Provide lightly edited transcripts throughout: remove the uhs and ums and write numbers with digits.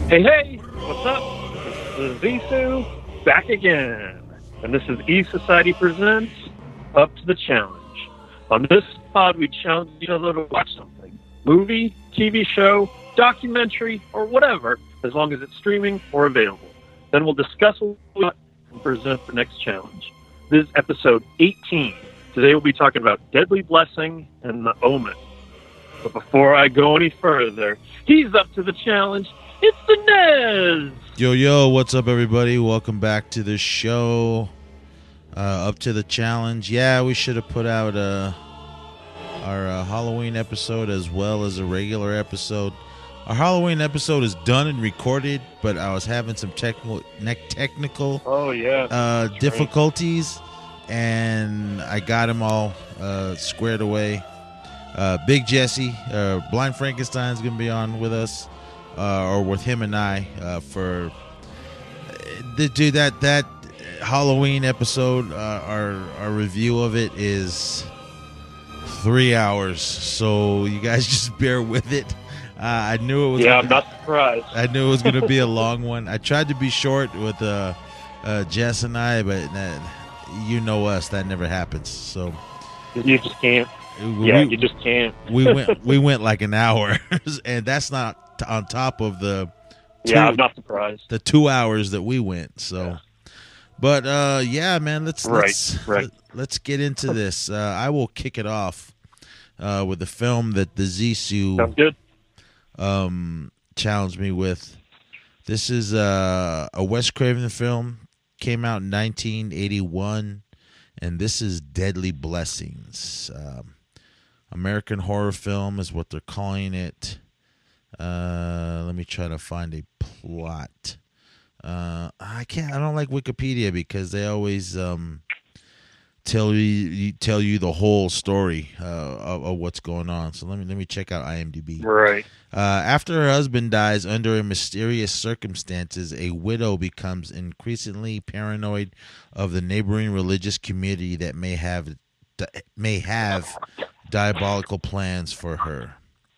Hey, hey, what's up? This is Zisu back again. And this is E Society Presents Up to the Challenge. On this pod, we challenge each other to watch something movie, TV show, documentary, or whatever, as long as it's streaming or available. Then we'll discuss what we want and present the next challenge. This is episode 18. Today we'll be talking about Deadly Blessing and The Omen. But before I go any further, he's up to the challenge. It's the Nez! Yo, what's up, everybody? Welcome back to the show. Up to the challenge. Yeah, we should have put out our Halloween episode as well as a regular episode. Our Halloween episode is done and recorded, but I was having some technical difficulties, and I got them all squared away. Big Jesse, Blind Frankenstein's going to be on with us. Or with him and I for that Halloween episode. Our review of it is 3 hours, so you guys just bear with it. I knew it was. Yeah, I'm not surprised. I knew it was going to be a long one. I tried to be short with Jess and I, but you know us, that never happens. So you just can't. You just can't. we went like an hour, and that's not on top of the I'm not surprised. The 2 hours that we went. So, yeah. But man, let's get into this. I will kick it off with the film that the Zisu sounds good. Challenged me with. This is a Wes Craven film. Came out in 1981, and this is Deadly Blessings. American horror film is what they're calling it. Let me try to find a plot. I don't like Wikipedia because they always tell you the whole story of what's going on. So let me check out IMDb. Right. After her husband dies under mysterious circumstances, a widow becomes increasingly paranoid of the neighboring religious community that may have diabolical plans for her.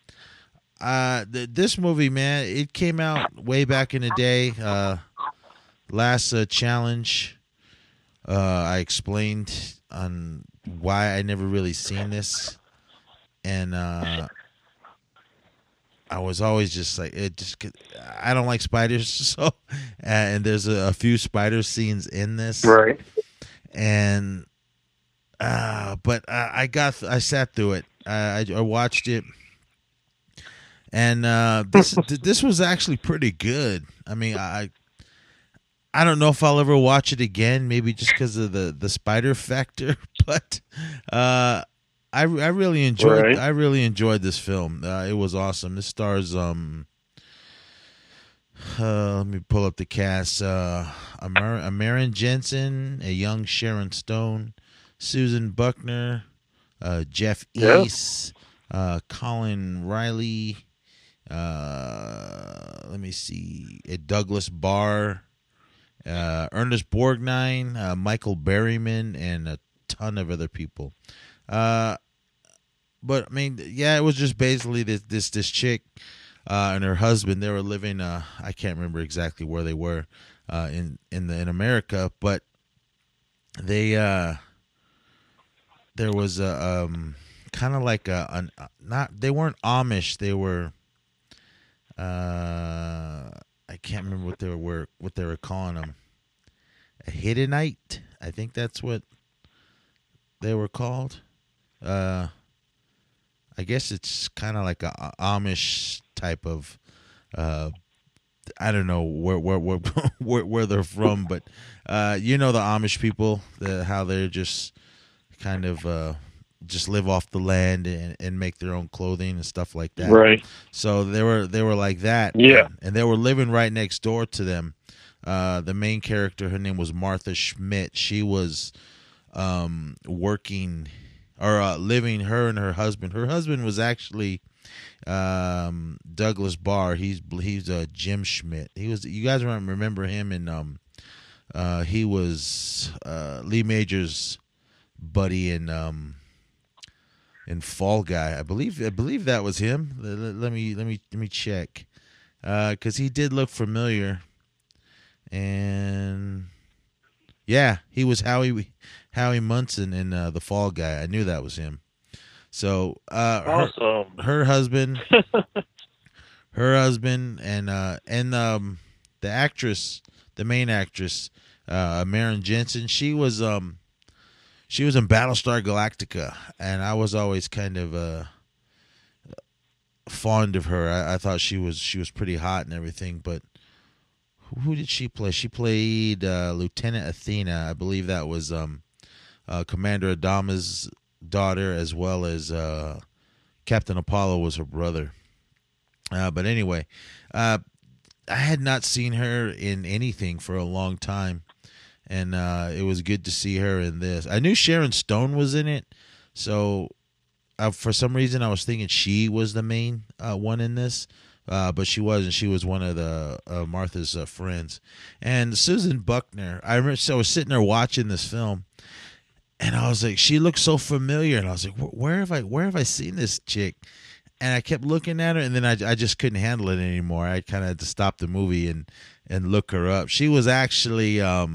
This movie, man, it came out way back in the day. Last challenge, I explained on why I never really seen this, and I was always just like, I don't like spiders, so and there's a few spider scenes in this, right? And but I sat through it. I watched it. And this was actually pretty good. I mean, I don't know if I'll ever watch it again. Maybe just because of the spider factor. But I really enjoyed. Right. I really enjoyed this film. It was awesome. This stars let me pull up the cast. Maren Jensen, a young Sharon Stone, Susan Buckner, Jeff East, Colin Riley. Let me see. Douglas Barr, Ernest Borgnine, Michael Berryman, and a ton of other people. But I mean, yeah, it was just basically this chick and her husband. They were living. I can't remember exactly where they were in America, but they there was a kind of like they weren't Amish. They were. I can't remember what they were calling them. A Hiddenite, I think that's what they were called. I guess it's kind of like a Amish type of. I don't know where they're from, but you know the Amish people, how they're just kind of. Just live off the land and make their own clothing and stuff like that. Right. So they were like that. Yeah. And they were living right next door to them. The main character, her name was Martha Schmidt. She was working or living, her and her husband. Her husband was actually Douglas Barr. He's Jim Schmidt. You guys remember him in he was Lee Majors' buddy in Fall Guy. I believe that was him. Let me check. because he did look familiar. And yeah, he was Howie Munson in The Fall Guy. I knew that was him. So Awesome. her husband, and the actress, the main actress, Maren Jensen. She was in Battlestar Galactica, and I was always kind of fond of her. I thought she was pretty hot and everything. But who did she play? She played Lieutenant Athena. I believe that was Commander Adama's daughter, as well as Captain Apollo was her brother. But anyway, I had not seen her in anything for a long time, and it was good to see her in this. I knew Sharon Stone was in it, so for some reason I was thinking she was the main one in this, but she wasn't. She was one of the Martha's friends. And Susan Buckner, I remember, so I was sitting there watching this film, and I was like, she looked so familiar, and I was like, where have I seen this chick? And I kept looking at her, and then I just couldn't handle it anymore. I kind of had to stop the movie and look her up. She was actually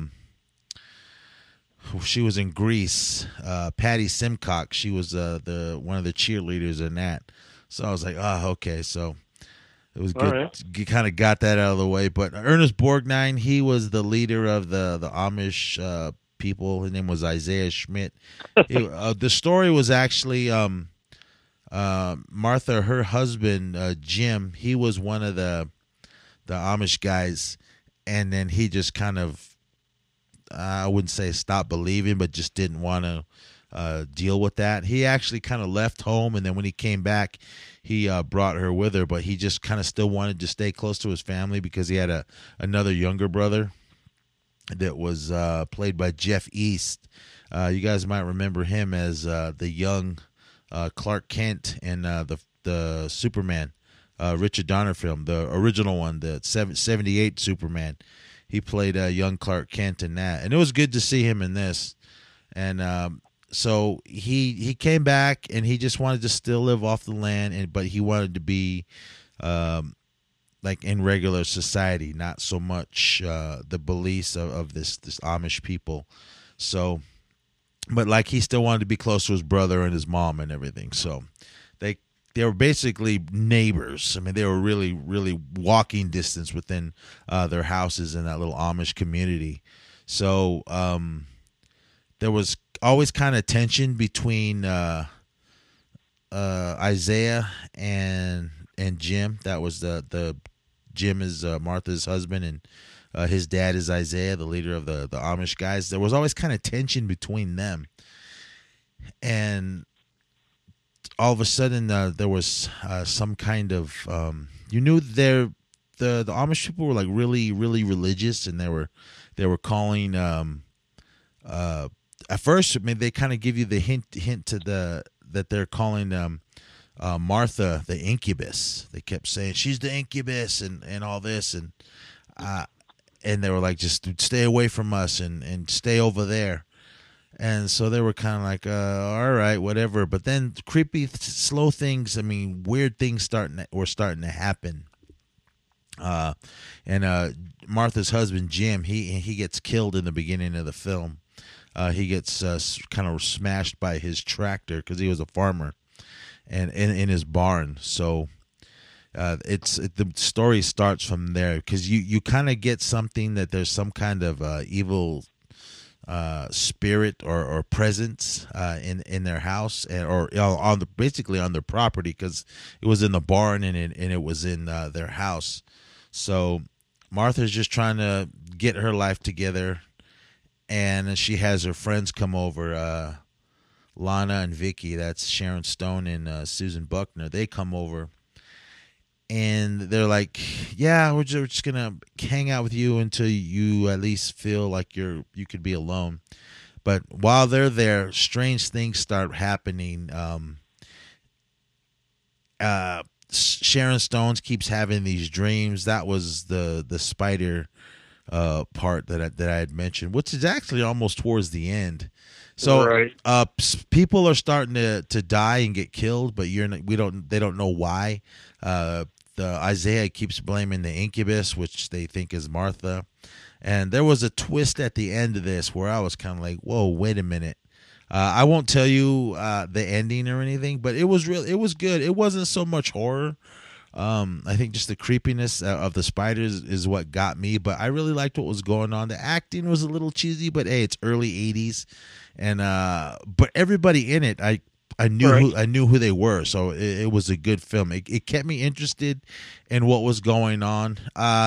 she was in Grease. Patty Simcox. She was the one of the cheerleaders in that. So I was like, oh, okay. So it was good. Right. You kind of got that out of the way. But Ernest Borgnine, he was the leader of the Amish people. His name was Isaiah Schmidt. The story was actually Martha, her husband, Jim. He was one of the Amish guys, and then he just kind of, I wouldn't say stopped believing, but just didn't want to deal with that. He actually kind of left home, and then when he came back, he brought her with her, but he just kind of still wanted to stay close to his family because he had another younger brother that was played by Jeff East. You guys might remember him as the young Clark Kent in the Superman Richard Donner film, the original one, the 78 Superman. He played young Clark Kent in that, and it was good to see him in this. And so he came back, and he just wanted to still live off the land, but he wanted to be like in regular society, not so much the beliefs of this Amish people. So, but like he still wanted to be close to his brother and his mom and everything. So they were basically neighbors. I mean, they were really, really walking distance within their houses in that little Amish community. So there was always kind of tension between Isaiah and Jim. That was the Jim is Martha's husband, and his dad is Isaiah, the leader of the Amish guys. There was always kind of tension between them, and all of a sudden there was some kind of you knew the Amish people were like really, really religious, and they were calling at first, I mean, they kind of give you the hint to that they're calling Martha the incubus. They kept saying she's the incubus and all this, and they were like, just stay away from us and stay over there. And so they were kind of like, all right, whatever. But then creepy, slow things. I mean, weird things were starting to happen. And Martha's husband Jim, he gets killed in the beginning of the film. He gets kind of smashed by his tractor because he was a farmer, and in his barn. So the story starts from there because you kind of get something that there's some kind of evil spirit or presence in their house, or basically on their property, because it was in the barn and it was in their house. So Martha's just trying to get her life together, and she has her friends come over, Lana and Vicky. That's Sharon Stone and Susan Buckner. They come over, and they're like, yeah, we're just gonna hang out with you until you at least feel like you could be alone. But while they're there, strange things start happening. Sharon Stone keeps having these dreams. That was the spider part that I had mentioned, which is actually almost towards the end. So right. People are starting to die and get killed, but they don't know why. Isaiah keeps blaming the incubus, which they think is Martha. And there was a twist at the end of this where I was kind of like, whoa, wait a minute. I won't tell you the ending or anything, but it was real. It was good. It wasn't so much horror. I think just the creepiness of the spiders is what got me. But I really liked what was going on. The acting was a little cheesy, but hey, it's early '80s, and but everybody in it, I knew I knew who they were, so it was a good film. It kept me interested in what was going on.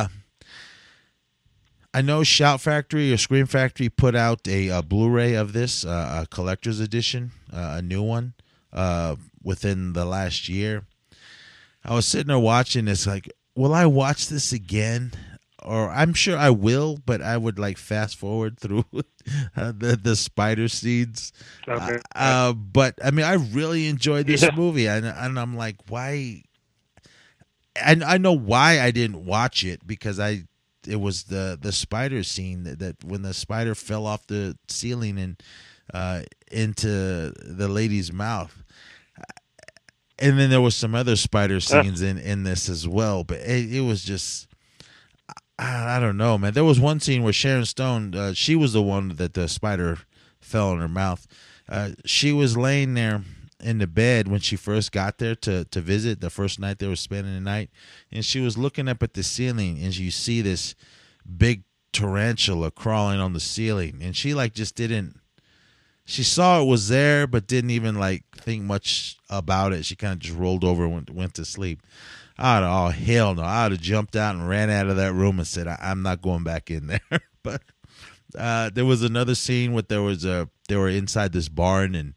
I know Shout Factory or Scream Factory put out a Blu-ray of this, a collector's edition, a new one, within the last year. I was sitting there watching this, like, will I watch this again? Or I'm sure I will, but I would like fast forward through the spider seeds. Okay. But I mean, I really enjoyed this movie, and I'm like, why? I know why I didn't watch it, because it was the spider scene that when the spider fell off the ceiling and into the lady's mouth. And then there was some other spider scenes in this as well, but it was just, I don't know, man. There was one scene where Sharon Stone, she was the one that the spider fell in her mouth. She was laying there in the bed when she first got there to visit, the first night they were spending the night, and she was looking up at the ceiling, and you see this big tarantula crawling on the ceiling, and she like just didn't. She saw it was there, but didn't even like think much about it. She kind of just rolled over and went to sleep. Oh hell no! I'd have jumped out and ran out of that room and said, "I'm not going back in there." But there was another scene where they were inside this barn, and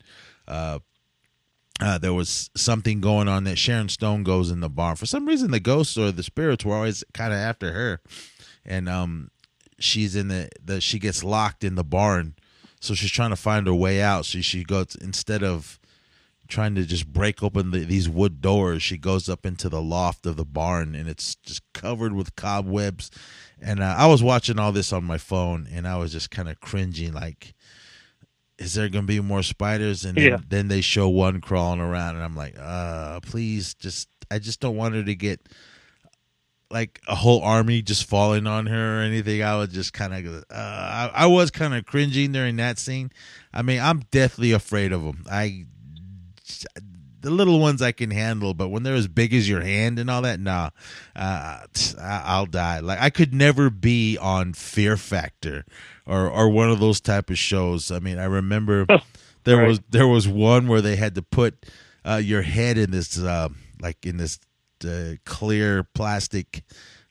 there was something going on that Sharon Stone goes in the barn. For some reason, the ghosts or the spirits were always kind of after her, and she's in she gets locked in the barn. So she's trying to find her way out. So she goes, instead of trying to just break open these wood doors, she goes up into the loft of the barn, and it's just covered with cobwebs. And I was watching all this on my phone, and I was just kind of cringing, like, is there going to be more spiders? And then they show one crawling around, and I'm like, please, I just don't want her to get like a whole army just falling on her or anything. I was just kind of, I was kind of cringing during that scene. I mean, I'm deathly afraid of them. The little ones I can handle, but when they're as big as your hand and all that, nah, I'll die. Like, I could never be on Fear Factor or one of those type of shows. I mean, I remember there was one where they had to put your head in this clear plastic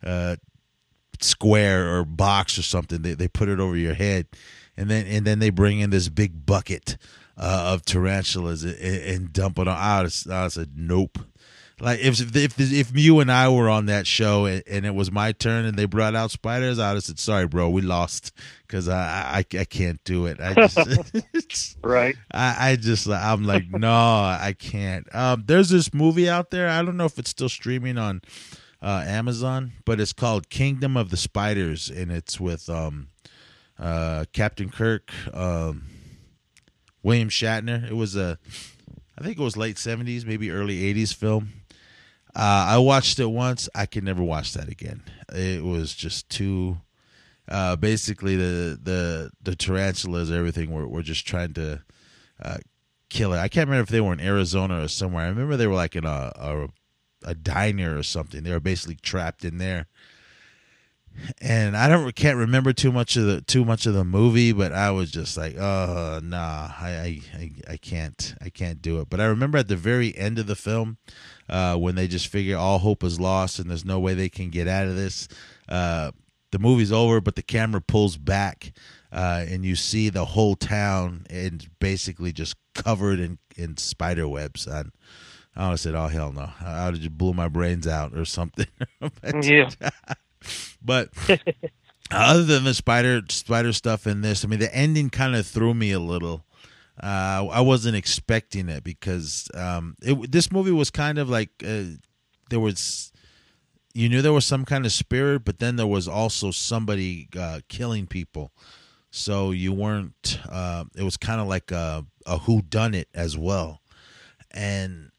square or box or something. They put it over your head, and then they bring in this big bucket of tarantulas and dump it on. I said nope. Like if you and I were on that show and it was my turn and they brought out spiders, I would have said, sorry, bro, we lost, because I can't do it. I just right. I'm like, no, I can't. There's this movie out there. I don't know if it's still streaming on Amazon, but it's called Kingdom of the Spiders, and it's with Captain Kirk, William Shatner. It was I think it was late 70s, maybe early 80s film. I watched it once. I can never watch that again. It was just too. Basically, the tarantulas, everything were just trying to kill it. I can't remember if they were in Arizona or somewhere. I remember they were like in a diner or something. They were basically trapped in there. And I can't remember too much of the movie, but I was just like, oh nah, I can't do it. But I remember at the very end of the film, when they just figure all hope is lost and there's no way they can get out of this. The movie's over, but the camera pulls back, and you see the whole town and basically just covered in spider webs. And I said, oh hell no, I would have just blew my brains out or something. Yeah. But other than the spider stuff in this, I mean, the ending kind of threw me a little. I wasn't expecting it, because this movie was kind of like there was, you knew there was some kind of spirit, but then there was also somebody killing people. So you weren't. It was kind of like a whodunit as well, and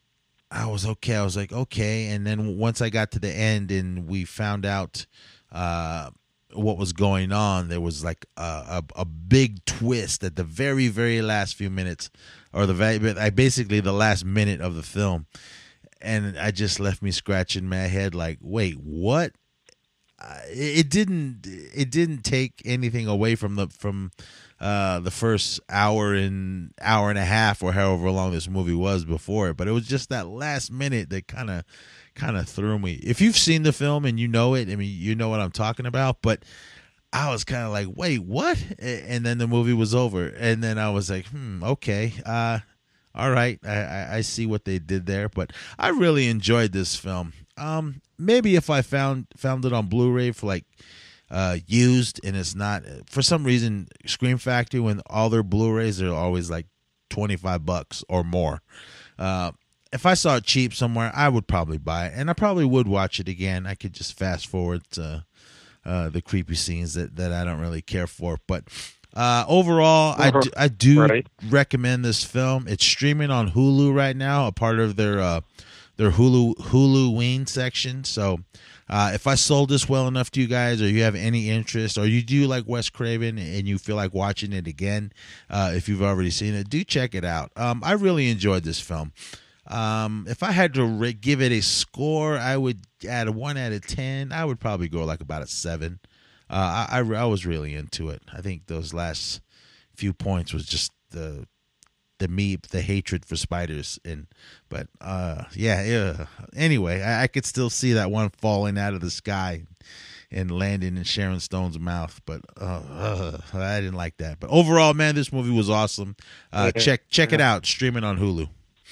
I was okay. I was like, okay. And then once I got to the end and we found out what was going on, there was like a big twist at the very, very last few minutes, or basically the last minute of the film. And I just left me scratching my head like, wait, what? It didn't take anything away from the first hour and a half or however long this movie was before it, but it was just that last minute that kind of threw me. If you've seen the film and you know it, I mean, you know what I'm talking about, but I was kind of like, wait, what? And then the movie was over, and then I was like, okay, all right, I see what they did there, but I really enjoyed this film. Maybe if I found it on Blu-ray for like used, and it's not, for some reason, Scream Factory, when all their Blu-rays are always like $25 or more. If I saw it cheap somewhere, I would probably buy it, and I probably would watch it again. I could just fast forward to the creepy scenes that I don't really care for, but overall, I do recommend this film. It's streaming on Hulu right now, a part of their Hulu Ween section. So if I sold this well enough to you guys, or you have any interest, or you do like Wes Craven and you feel like watching it again, if you've already seen it, do check it out. I really enjoyed this film. If I had to give it a score, I would add a 1 out of 10. I would probably go like about a 7. I was really into it. I think those last few points was just the hatred for spiders, but yeah. Anyway, I could still see that one falling out of the sky and landing in Sharon Stone's mouth, but I didn't like that. But overall, man, this movie was awesome. Check it out, streaming on Hulu.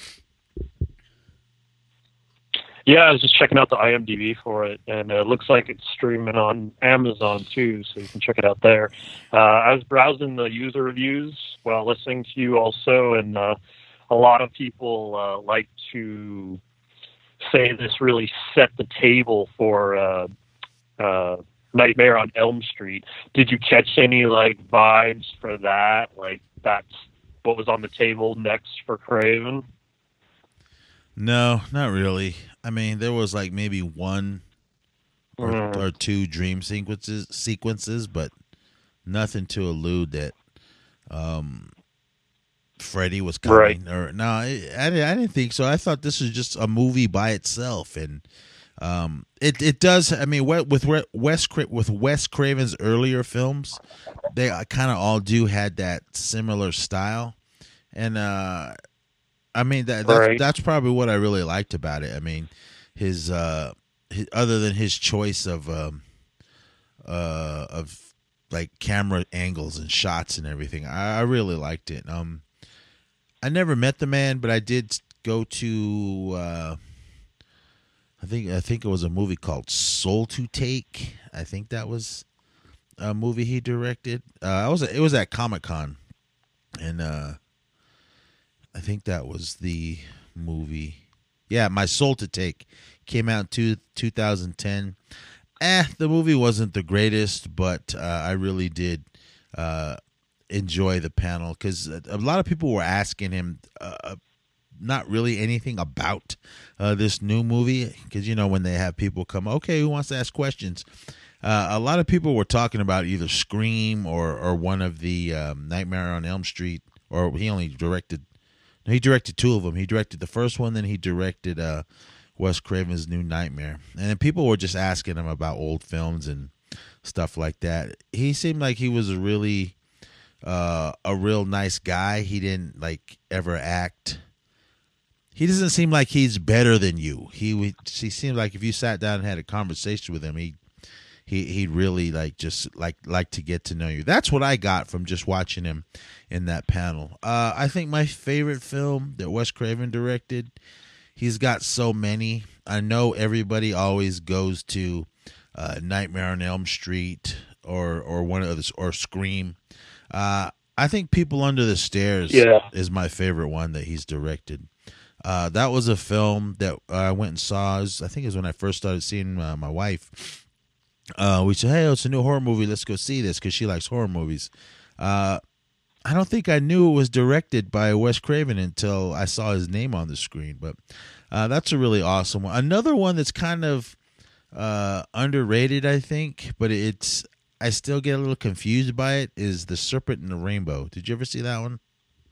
Yeah, I was just checking out the IMDb for it, and it looks like it's streaming on Amazon too, so you can check it out there. I was browsing the user reviews while listening to you also, and a lot of people like to say this really set the table for Nightmare on Elm Street. Did you catch any like vibes for that? Like that's what was on the table next for Craven? No, not really. I mean, there was like maybe one or two dream sequences, but nothing to allude that Freddy was coming. Right. Or no, I didn't think so. I thought this was just a movie by itself, and it does. I mean, with Wes Craven's earlier films, they kind of all had that similar style, and I mean that's probably what I really liked about it. I mean, his other than his choice of like camera angles and shots and everything, I really liked it. I never met the man, but I did go to I think it was a movie called Soul to Take. I think that was a movie he directed. It was at Comic-Con, and I think that was the movie. Yeah, My Soul to Take came out in 2010. The movie wasn't the greatest, but I really did enjoy the panel, because a lot of people were asking him not really anything about this new movie, because, you know, when they have people come, okay, who wants to ask questions? A lot of people were talking about either Scream or one of the Nightmare on Elm Street, or he directed 2 of them. He directed the first one, then he directed Wes Craven's New Nightmare. And then people were just asking him about old films and stuff like that. He seemed like he was a real nice guy. He didn't like ever act. He doesn't seem like he's better than you. He seemed like if you sat down and had a conversation with him, he'd really like to get to know you. That's what I got from just watching him in that panel. I think my favorite film that Wes Craven directed, he's got so many. I know everybody always goes to Nightmare on Elm Street or one of those, or Scream. I think People Under the Stairs is my favorite one that he's directed. That was a film that I went and saw. I think it was when I first started seeing my wife. We said, hey, it's a new horror movie. Let's go see this, because she likes horror movies. I don't think I knew it was directed by Wes Craven until I saw his name on the screen. But that's a really awesome one. Another one that's kind of underrated, I think, but I still get a little confused by it, is The Serpent and the Rainbow. Did you ever see that one?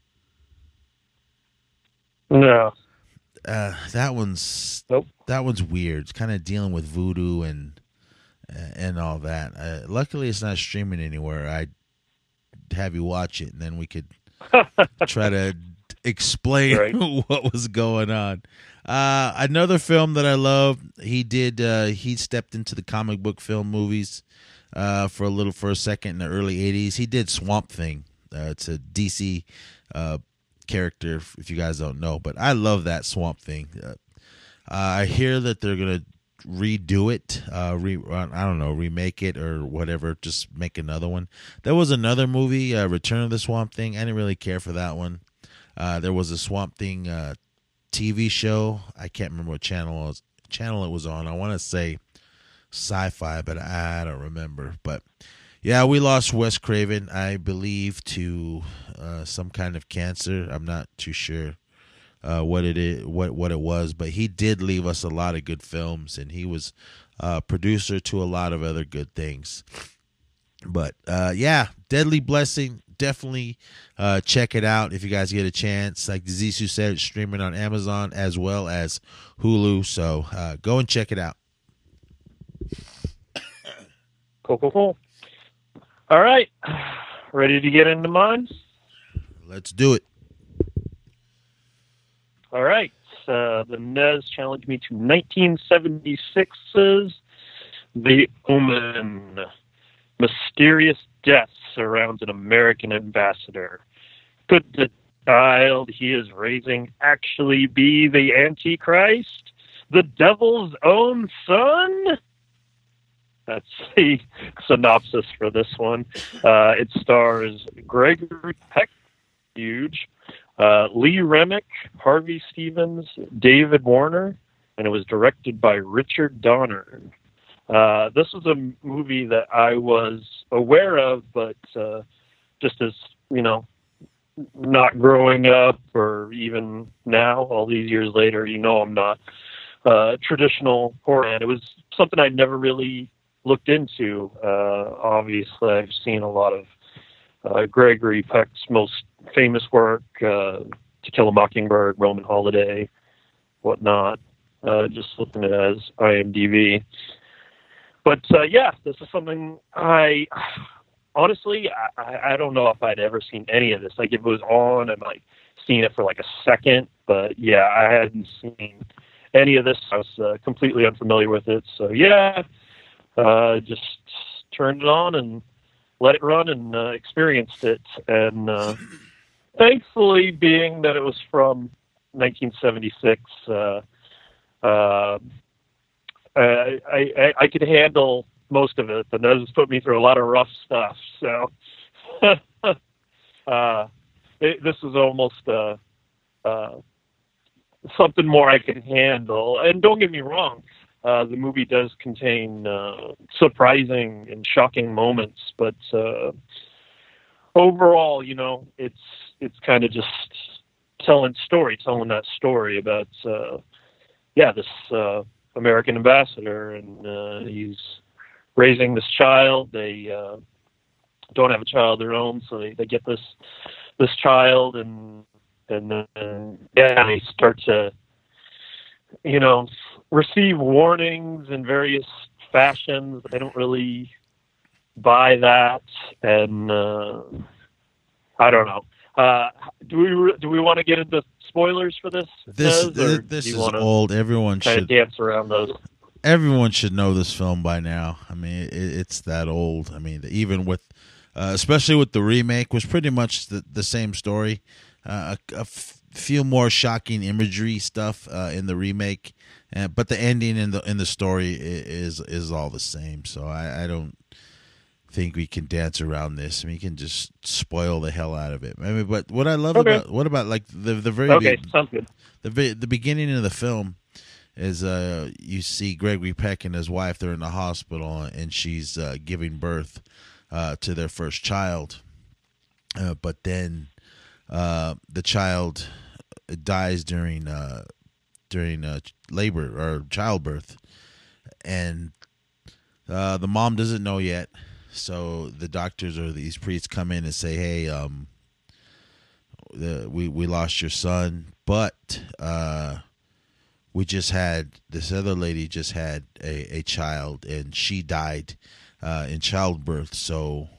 No. That one's Nope. That one's weird. It's kind of dealing with voodoo and all that. Luckily, it's not streaming anywhere. I'd have you watch it, and then we could try to explain Right. what was going on. Another film that I love, he stepped into the comic book film movies for a second in the early 80s. He did Swamp Thing. It's a DC character, if you guys don't know, but I love that Swamp Thing. I hear that they're going to redo it, I don't know, remake it or whatever, just make another one. There was another movie, Return of the Swamp Thing. I didn't really care for that one. There was a Swamp Thing TV show. I can't remember what channel it was on. I want to say Sci-Fi, but I don't remember. But yeah, we lost Wes Craven, I believe, to some kind of cancer. I'm not too sure what it was, but he did leave us a lot of good films, and he was producer to a lot of other good things. But yeah, Deadly Blessing, definitely check it out if you guys get a chance. Like Zissou said, it's streaming on Amazon as well as Hulu, so go and check it out. Cool. All right. Ready to get into mine? Let's do it. All right. The Nez challenged me to 1976's The Omen. Mysterious death surrounds an American ambassador. Could the child he is raising actually be the Antichrist? The devil's own son? That's the synopsis for this one. It stars Gregory Peck, huge, Lee Remick, Harvey Stevens, David Warner, and it was directed by Richard Donner. This was a movie that I was aware of, but just as, not growing up or even now, all these years later, I'm not traditional horror fan. It was something I'd never really looked into. Obviously, I've seen a lot of Gregory Peck's most famous work, To Kill a Mockingbird, Roman Holiday, whatnot, just looking at it as IMDb. But yeah, this is something I don't know if I'd ever seen any of this. Like, if it was on, I might seen it for like a second, but yeah, I hadn't seen any of this. I was completely unfamiliar with it. So yeah, just turned it on and let it run and experienced it. And thankfully, being that it was from 1976, I could handle most of it. The Nez put me through a lot of rough stuff. So this is almost something more I could handle. And don't get me wrong, the movie does contain surprising and shocking moments, but overall, it's kind of just telling that story about this American ambassador, and he's raising this child. They don't have a child of their own, so they get this child, and then they start to receive warnings in various fashions. They don't really buy that, and I don't know. Do we want to get into spoilers for this? This is old. Everyone should dance around those. Everyone should know this film by now. I mean, it's that old. I mean, even with, especially with the remake, was pretty much the same story. A few more shocking imagery stuff in the remake, but the ending in the story is all the same. So I don't think we can dance around this. I mean, you can just spoil the hell out of it. I mean, but what I love about like the very sounds good. The beginning of the film is you see Gregory Peck and his wife. They're in the hospital, and she's giving birth to their first child. but then the child dies during labor or childbirth, and the mom doesn't know yet. So the doctors or these priests come in and say, "Hey, we lost your son, but we just had this other lady just had a child, and she died in childbirth. So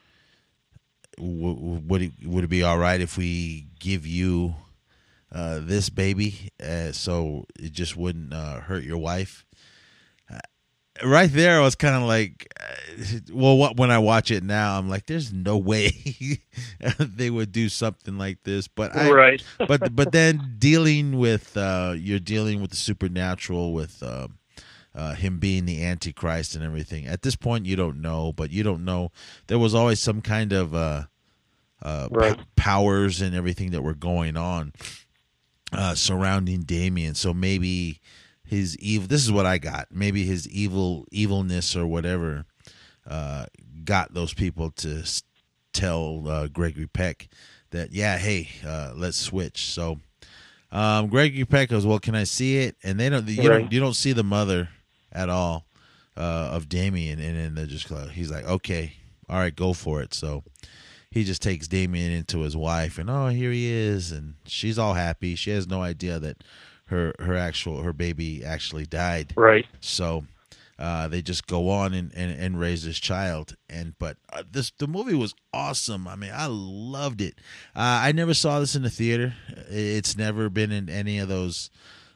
would it be all right if we give you this baby, so it just wouldn't hurt your wife?" Right there, I was kind of like, when I watch it now, I'm like, there's no way they would do something like this. But Right. but then dealing with you're dealing with the supernatural, with him being the Antichrist and everything. At this point, you don't know, but you don't know. There was always some kind of Right. powers and everything that were going on surrounding Damien. So maybe his evil. This is what I got. Maybe his evilness or whatever got those people to tell Gregory Peck that, yeah, hey, let's switch. So Gregory Peck goes, well, can I see it? And they don't. You don't see the mother at all of Damien, and then they're just he's like, okay, all right, go for it. So he just takes Damien into his wife, and here he is, and she's all happy. She has no idea that her baby actually died. Right. So they just go on and raise this child. But the movie was awesome. I mean, I loved it. I never saw this in the theater. It's never been in any of those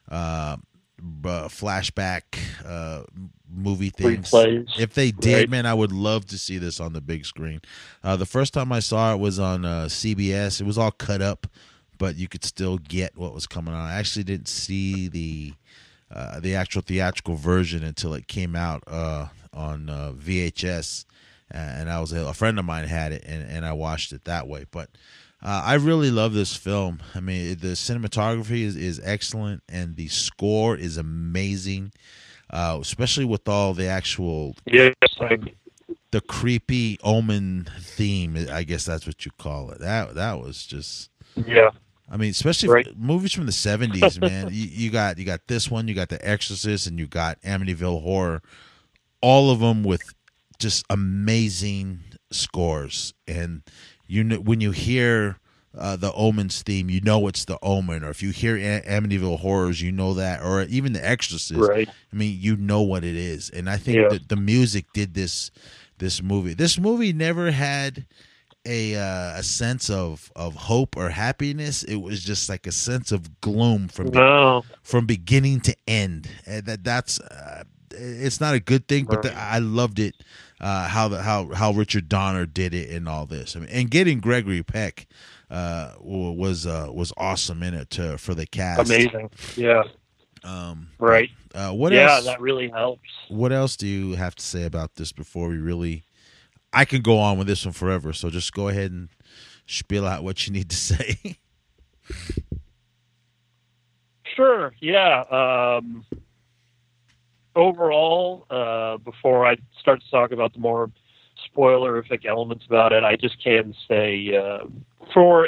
flashback movie things. Replays. If they did, Right. man, I would love to see this on the big screen. The first time I saw it was on CBS. It was all cut up, but you could still get what was coming on. I actually didn't see the actual theatrical version until it came out on VHS, and a friend of mine had it, and I watched it that way. But I really love this film. I mean, the cinematography is excellent, and the score is amazing, especially with all the actual the creepy Omen theme. I guess that's what you call it. That was just. Yeah. I mean, especially movies from the 70s, man. you got this one, you got The Exorcist, and you got Amityville Horror. All of them with just amazing scores. And when you hear the Omen's theme, you know it's the Omen. Or if you hear Amityville Horrors, you know that. Or even The Exorcist. Right. I mean, you know what it is. And I think that the music did this movie. This movie never had a sense of hope or happiness. It was just like a sense of gloom from beginning to end. And that's it's not a good thing, but I loved it. How Richard Donner did it and all this. I mean, and getting Gregory Peck was awesome in it for the cast. Amazing. Yeah. Right. What else? Yeah, that really helps. What else do you have to say about this before we really? I can go on with this one forever, so just go ahead and spiel out what you need to say. Sure. Yeah. Overall, before I start to talk about the more spoilerific elements about it, I just can say for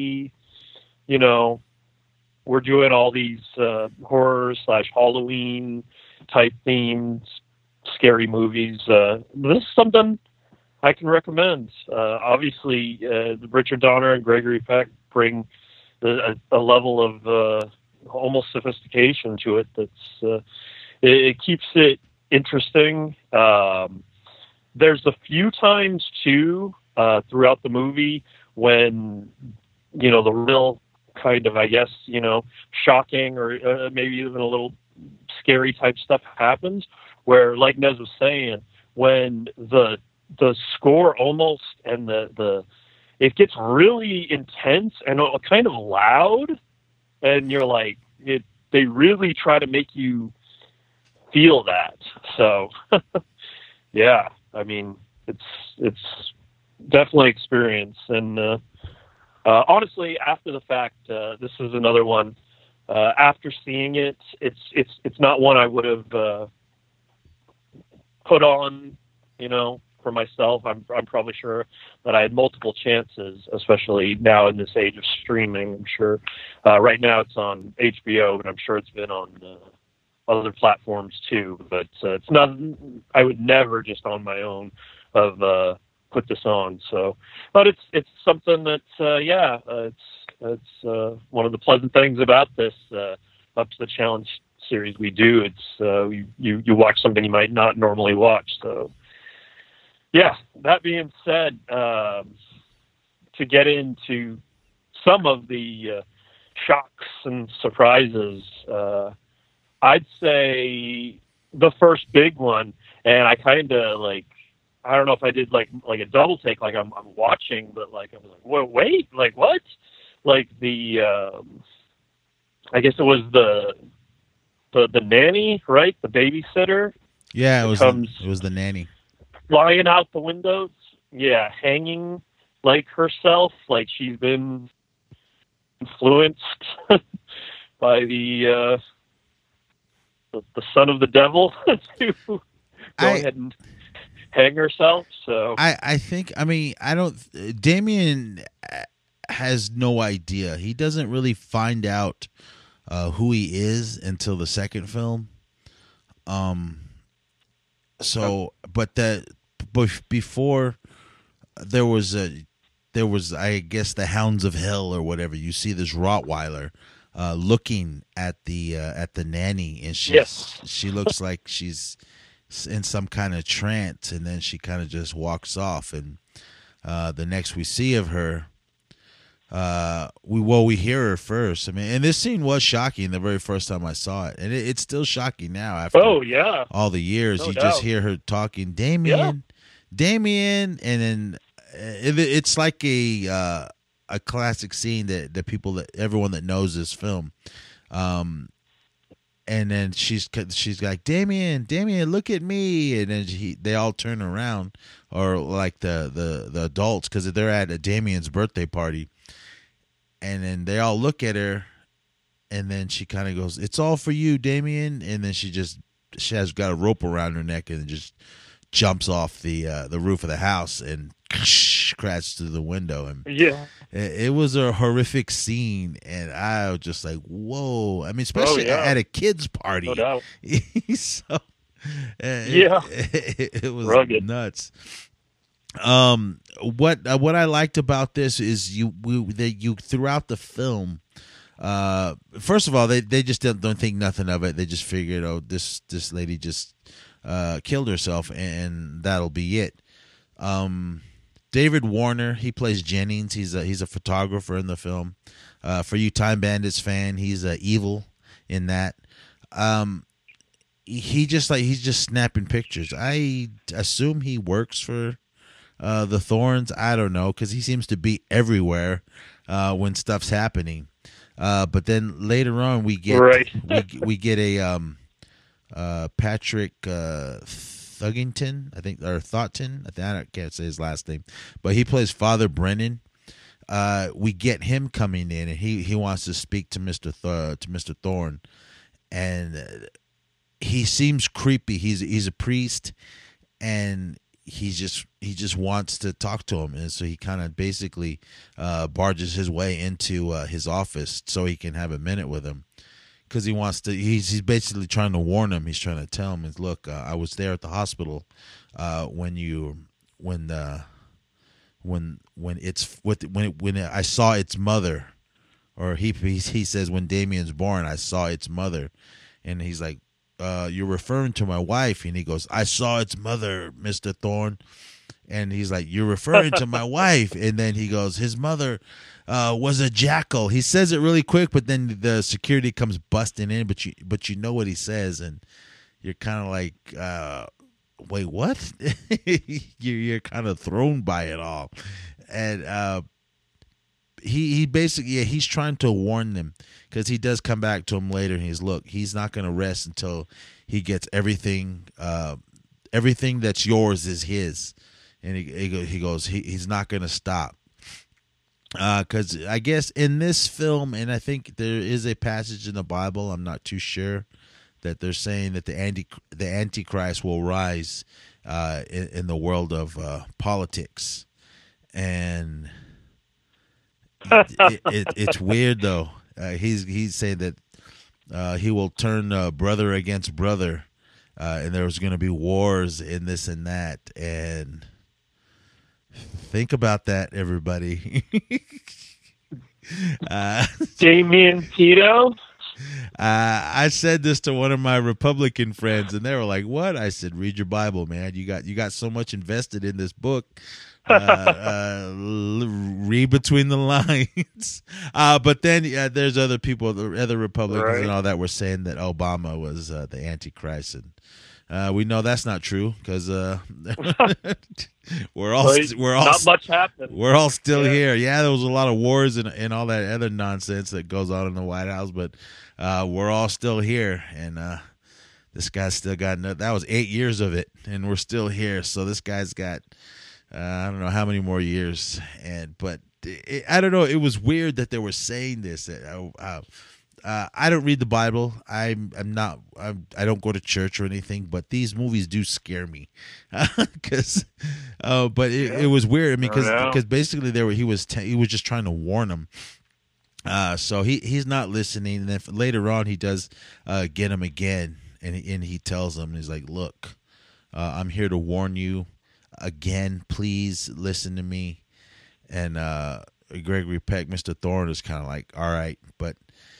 we're doing all these horror / Halloween type themed scary movies. This is something I can recommend. Obviously, Richard Donner and Gregory Peck bring a level of almost sophistication to it that's it keeps it interesting. There's a few times too throughout the movie when the real kind of, I guess, shocking or maybe even a little scary type stuff happens, where, like Nez was saying, when the score almost and the it gets really intense and kind of loud, and you're like, they really try to make you feel that. So yeah, I mean, it's definitely experience. And honestly, after the fact, this is another one. After seeing it, it's not one I would have put on, for myself, I'm probably sure that I had multiple chances, especially now in this age of streaming. I'm sure right now it's on HBO, but I'm sure it's been on other platforms too. But it's not. I would never just on my own have put this on. So, but it's something that it's one of the pleasant things about this Up to the Challenge series we do. It's you watch something you might not normally watch. So yeah, that being said, to get into some of the shocks and surprises, I'd say the first big one, and I kind of like, I don't know if I did like a double take, like I'm watching, but like I was like, well, wait, like what? Like the I guess it was the nanny, right? The babysitter. Yeah, it was the nanny. Flying out the windows. Yeah, hanging like herself, like she's been influenced by the son of the devil to go ahead and hang herself. So I think, I mean, I don't. Damien has no idea. He doesn't really find out who he is until the second film. So, but before there was I guess the Hounds of Hell or whatever. You see this Rottweiler looking at the nanny, and she looks like she's in some kind of trance, and then she kind of just walks off. And the next we see of her, we hear her first. I mean, and this scene was shocking the very first time I saw it, and it's still shocking now after all the years. You just hear her talking, Damien, Damien, and then it's like a classic scene that everyone that knows this film. And then she's like, Damien, look at me, and then they all turn around, or like the adults, because they're at a Damien's birthday party, and then they all look at her, and then she kind of goes, "It's all for you, Damien," and then she has got a rope around her neck and just jumps off the roof of the house and crashes through the window. And it was a horrific scene, and I was just like, whoa. I mean, especially at a kid's party. No doubt. So it was rugged. Nuts. What I liked about this is you throughout the film, first of all, they just don't think nothing of it. They just figured, oh, this lady just killed herself, and that'll be it. David Warner, he plays Jennings. He's a photographer in the film. For you Time Bandits fan, he's evil in that. He's just snapping pictures. I assume he works for the Thorns. I don't know, because he seems to be everywhere when stuff's happening. But then later on, we get we get a Patrick Thuggington, I think, or Thoughton. I can't say his last name, but he plays Father Brennan. We get him coming in, and he wants to speak to Mr. Thorne, and he seems creepy. He's a priest, and he just wants to talk to him, and so he kind of basically barges his way into his office so he can have a minute with him. Because he wants to, he's basically trying to warn him. He's trying to tell him, look, I was there at the hospital when I saw its mother, or he says when Damien's born, I saw its mother, and he's like, you're referring to my wife, and he goes, I saw its mother, Mr. Thorne, and he's like, you're referring to my wife, and then he goes, his mother was a jackal. He says it really quick, but then the security comes busting in, but you know what he says, and you're kind of like, wait, what? You're kind of thrown by it all, and he basically, he's trying to warn them, because he does come back to him later, and he's not going to rest until he gets everything that's yours is his, and he goes, he's not going to stop. Because I guess in this film, and I think there is a passage in the Bible, I'm not too sure, that they're saying that the Antichrist will rise in the world of politics, and it's weird though. He's saying that he will turn brother against brother, and there's going to be wars in this and that. And think about that, everybody. Damien Tito. I said this to one of my Republican friends, and they were like, "What?" I said, "Read your Bible, man. You got so much invested in this book. Read between the lines." But then there's other people, other Republicans and all that, were saying that Obama was the Antichrist, and we know that's not true because we're all not much happened. We're all still here. Yeah, there was a lot of wars and all that other nonsense that goes on in the White House, but we're all still here, and this guy's still got that was 8 years of it, and we're still here. So this guy's got I don't know how many more years, but I don't know. It was weird that they were saying this. I don't read the Bible. I don't go to church or anything, but these movies do scare me because. But it was weird. I mean, because basically he was just trying to warn them. So he's not listening, and then later on he does get him again, and he tells him, he's like, "Look, I'm here to warn you again. Please listen to me." And Gregory Peck, Mr. Thorne, is kind of like, "All right," but.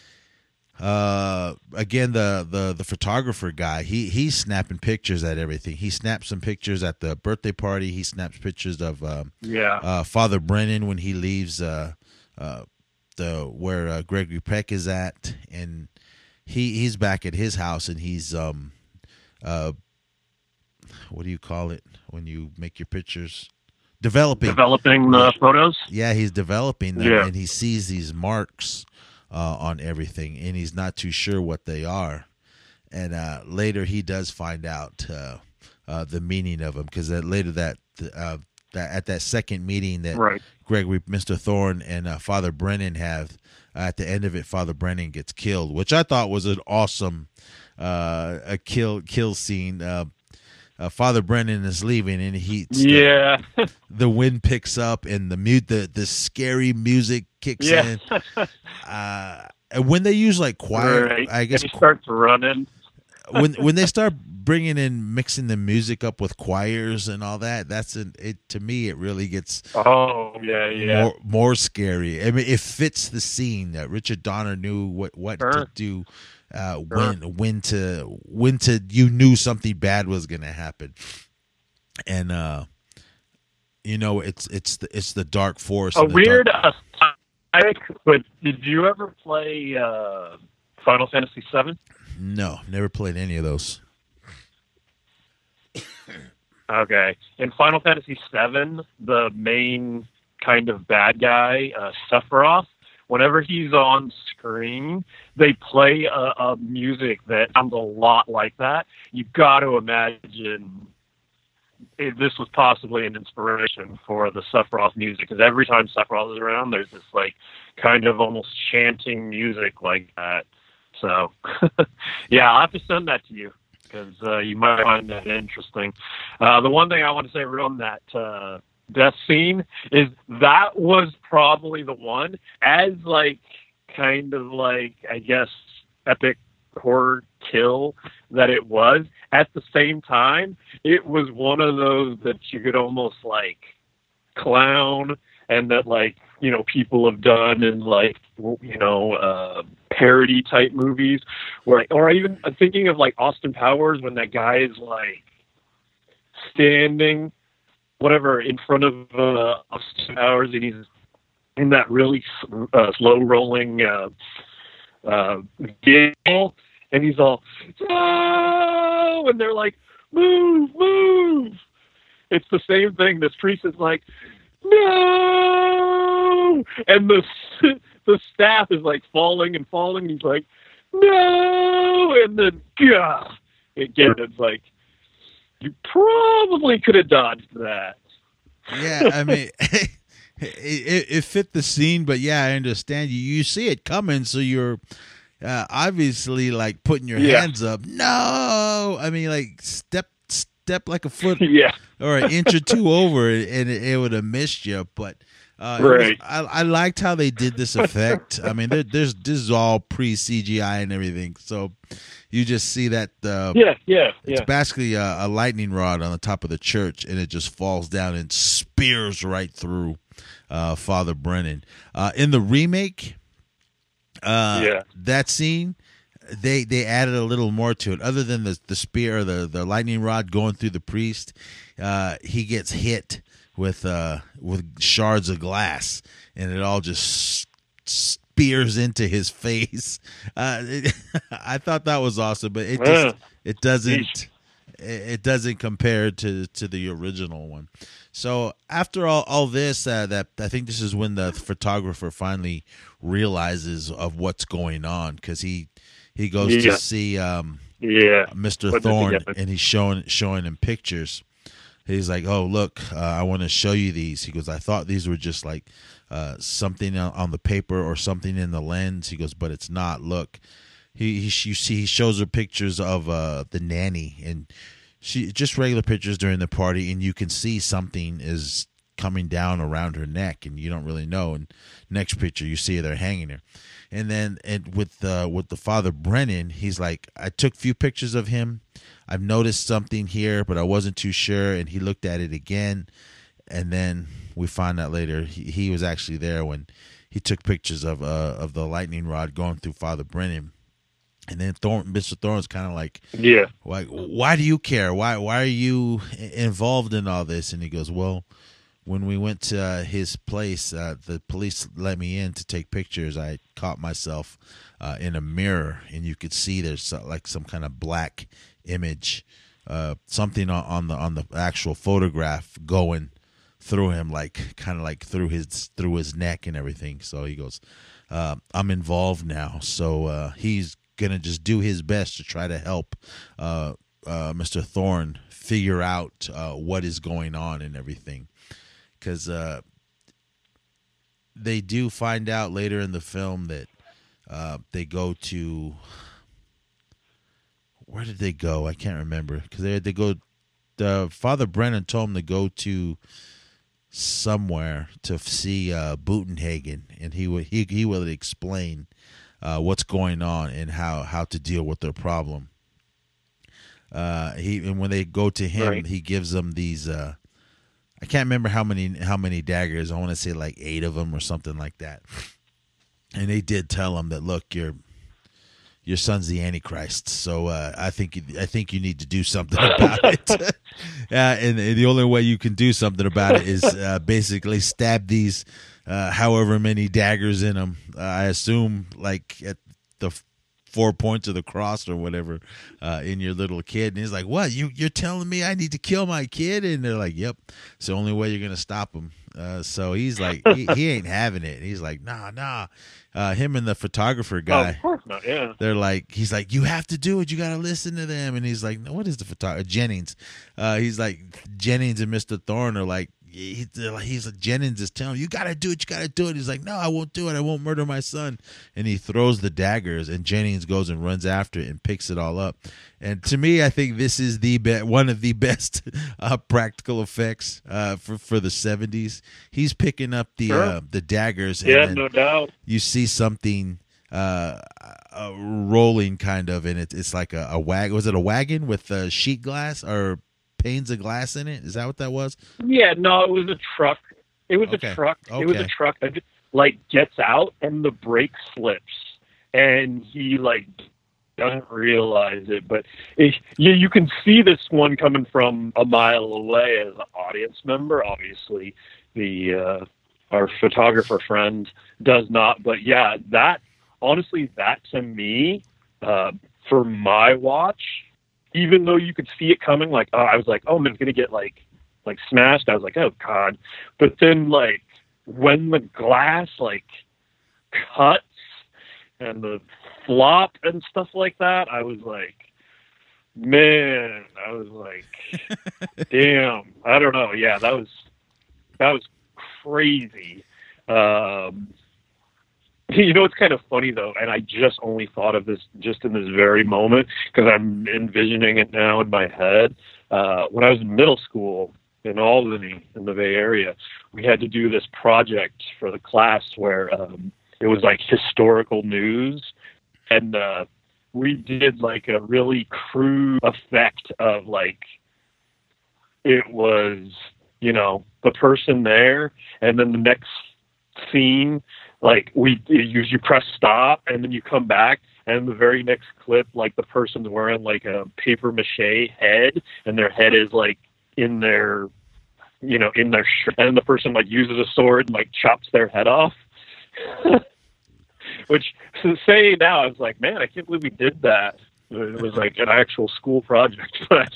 Again, the photographer guy, he's snapping pictures at everything. He snaps some pictures at the birthday party. He snaps pictures of Father Brennan when he leaves where Gregory Peck is at, and he's back at his house, and he's what do you call it when you make your pictures? Developing the photos. Yeah, he's developing them, and he sees these marks on everything, and he's not too sure what they are. And later he does find out the meaning of them, because later that at that second meeting that Gregory, Mr. Thorne, and Father Brennan have, at the end of it, Father Brennan gets killed, which I thought was an awesome kill scene. Father Brennan is leaving, and the wind picks up, and the scary music kicks in. And when they use like choir, I guess he starts running. when they start mixing the music up with choirs and all that, to me it really gets more scary. I mean, it fits the scene. Richard Donner knew what to do. When to you knew something bad was going to happen, and it's the dark force. A weird but did you ever play Final Fantasy VII? No, never played any of those. Okay, in Final Fantasy VII, the main kind of bad guy, Sephiroth, whenever he's on screen, they play a music that sounds a lot like that. You've got to imagine this was possibly an inspiration for the Sephiroth music, because every time Sephiroth is around, there's this like kind of almost chanting music like that. So, yeah, I'll have to send that to you, because you might find that interesting. The one thing I want to say on that death scene is that was probably the one, as like kind of like, I guess, epic horror kill that it was. At the same time, it was one of those that you could almost like clown, and that like, people have done in like, parody type movies, or even I'm thinking of like Austin Powers, when that guy is like standing in front of Austin Powers, and he's in that really slow rolling vehicle, and he's all, "No!" and they're like, "Move, move." It's the same thing. This priest is like, "No!" and the staff is like falling and falling. He's like, "No!" and then it's like, you probably could have dodged that. Yeah, I mean, it fit the scene, but yeah, I understand. You see it coming, so you're obviously like putting your hands up. No, I mean like step like a foot Yeah. or an inch or two over, and it would have missed you. But Right. I liked how they did this effect. I mean, this is all pre CGI and everything, so you just see that. It's basically a lightning rod on the top of the church, and it just falls down and spears right through Father Brennan. In the remake, that scene, they added a little more to it. Other than the spear or the lightning rod going through the priest, he gets hit with shards of glass, and it all just spears into his face. I thought that was awesome, but it doesn't compare to the original one. So after all this, that I think this is when the photographer finally realizes of what's going on, because he goes to see Mr. Thorne, and he's showing him pictures. He's like, "Oh, look, I want to show you these." He goes, "I thought these were just like something on the paper or something in the lens." He goes, "But it's not. Look." He shows her pictures of the nanny, and she just regular pictures during the party, and you can see something is coming down around her neck, and you don't really know. And next picture, you see they're hanging her. And then with the Father Brennan, he's like, "I took a few pictures of him. I've noticed something here, but I wasn't too sure." And he looked at it again, and then we find out later he was actually there when he took pictures of the lightning rod going through Father Brennan. And then Mr. Thorne's kind of like, why do you care? Why are you involved in all this? And he goes, "Well, when we went to his place, the police let me in to take pictures. I caught myself in a mirror, and you could see there's like some kind of black image, something on the actual photograph going through him, like kind of like through his neck and everything." So he goes, "I'm involved now." So he's gonna just do his best to try to help Mr. Thorne figure out what is going on and everything, because they do find out later in the film that they go to, where did they go? I can't remember, because they go. Father Brennan told them to go to somewhere to see Butenhagen, and he will explain what's going on and how to deal with their problem. And when they go to him, he gives them these. I can't remember how many daggers. I want to say like 8 of them or something like that. And they did tell him that, "Look, your son's the Antichrist, so I think you need to do something about it." And the only way you can do something about it is basically stab these however many daggers in them. I assume like at the 4 points of the cross or whatever in your little kid. And he's like, "What? You're telling me I need to kill my kid?" And they're like, "Yep, it's the only way you're gonna stop him." So he's like, he ain't having it. He's like, nah. Him and the photographer guy. Oh, of course not. Yeah. They're like, he's like, "You have to do it. You got to listen to them." And he's like, "No, what is the photographer? Jennings." He's like, Jennings and Mr. Thorne are like, he's like, Jennings is telling him, "You got to do it. You got to do it." He's like, "No, I won't do it. I won't murder my son." And he throws the daggers, and Jennings goes and runs after it and picks it all up. And to me, I think this is one of the best practical effects for the 70s. He's picking up the daggers. Yeah, and no doubt. You see something rolling kind of, and it's like a wagon. Was it a wagon with sheet glass or panes of glass in it? Is that what that was? Yeah, no, it was a truck. It was a truck. Okay. It was a truck that just like gets out and the brake slips, and he like doesn't realize it. But you can see this one coming from a mile away as an audience member. Obviously, our photographer friend does not. But yeah, that to me, for my watch, even though you could see it coming, like I was like, "Oh man, it's gonna get like smashed." I was like, "Oh God!" But then like when the glass like cuts and the flop and stuff like that, I was like, man, damn, I don't know. Yeah, that was crazy. You know, it's kind of funny though, and I just only thought of this just in this very moment because I'm envisioning it now in my head. When I was in middle school in Albany, in the Bay Area, we had to do this project for the class where it was like historical news, and we did like a really crude effect of like it was, you know, the person there, and then the next scene, like you press stop and then you come back, and the very next clip, like the person's wearing like a paper mache head, and their head is like in their, you know, in their shirt, and the person like uses a sword and like chops their head off. Which, to say now, I was like, man, I can't believe we did that. It was like an actual school project, but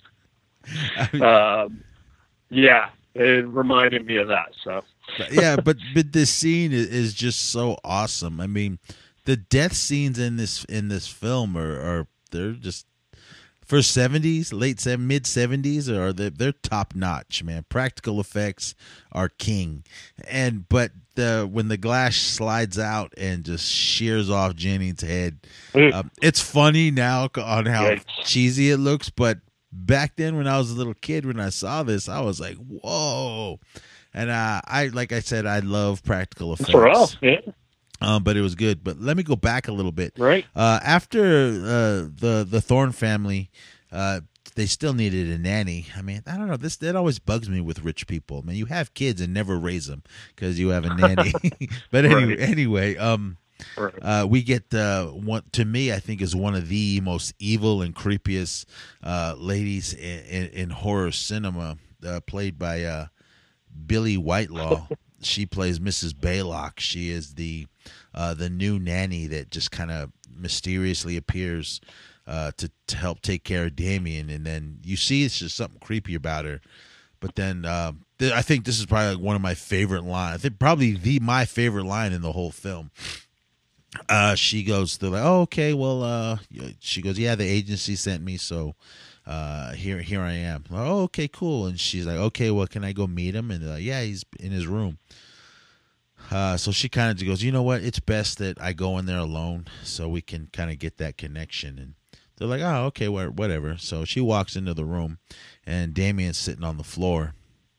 yeah, it reminded me of that. So yeah, but this scene is just so awesome. I mean, the death scenes in this film are they're just for 70s, mid 70s, or they're top notch, man. Practical effects are king, but when the glass slides out and just shears off Jennings' head, it's funny now on how cheesy it looks, but back then when I was a little kid, when I saw this, I was like, whoa. And like I said, I love practical effects. For us, yeah. But it was good. But let me go back a little bit. Right. After the Thorne family, they still needed a nanny. I mean, I don't know. That always bugs me with rich people. I mean, you have kids and never raise them because you have a nanny. But anyway, we get one, to me, I think is one of the most evil and creepiest ladies in horror cinema, played by Billy Whitelaw. She plays Mrs. Baylock. She is the new nanny that just kind of mysteriously appears to help take care of Damien, and then you see it's just something creepy about her. But then I think this is probably one of my favorite lines. I think probably my favorite line in the whole film. She goes, they're like, oh, okay, well, she goes, yeah, the agency sent me, so here I am. Oh, okay, cool. And she's like, okay, well, can I go meet him? And yeah, he's in his room. So she kind of goes, you know what? It's best that I go in there alone so we can kind of get that connection. And they're like, oh, okay, whatever. So she walks into the room, and Damien's sitting on the floor,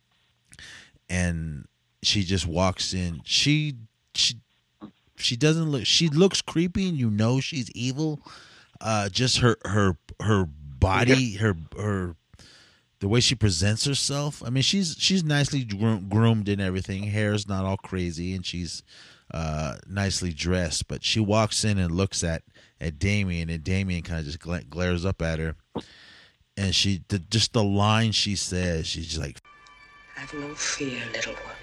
and she just walks in. She doesn't look. She looks creepy, and you know she's evil. Just her body, her the way she presents herself. I mean, she's nicely groomed and everything. Hair's not all crazy, and she's nicely dressed. But she walks in and looks at Damien, and Damien kind of just glares up at her. And just the line she says, she's just like, "Have no fear, little one.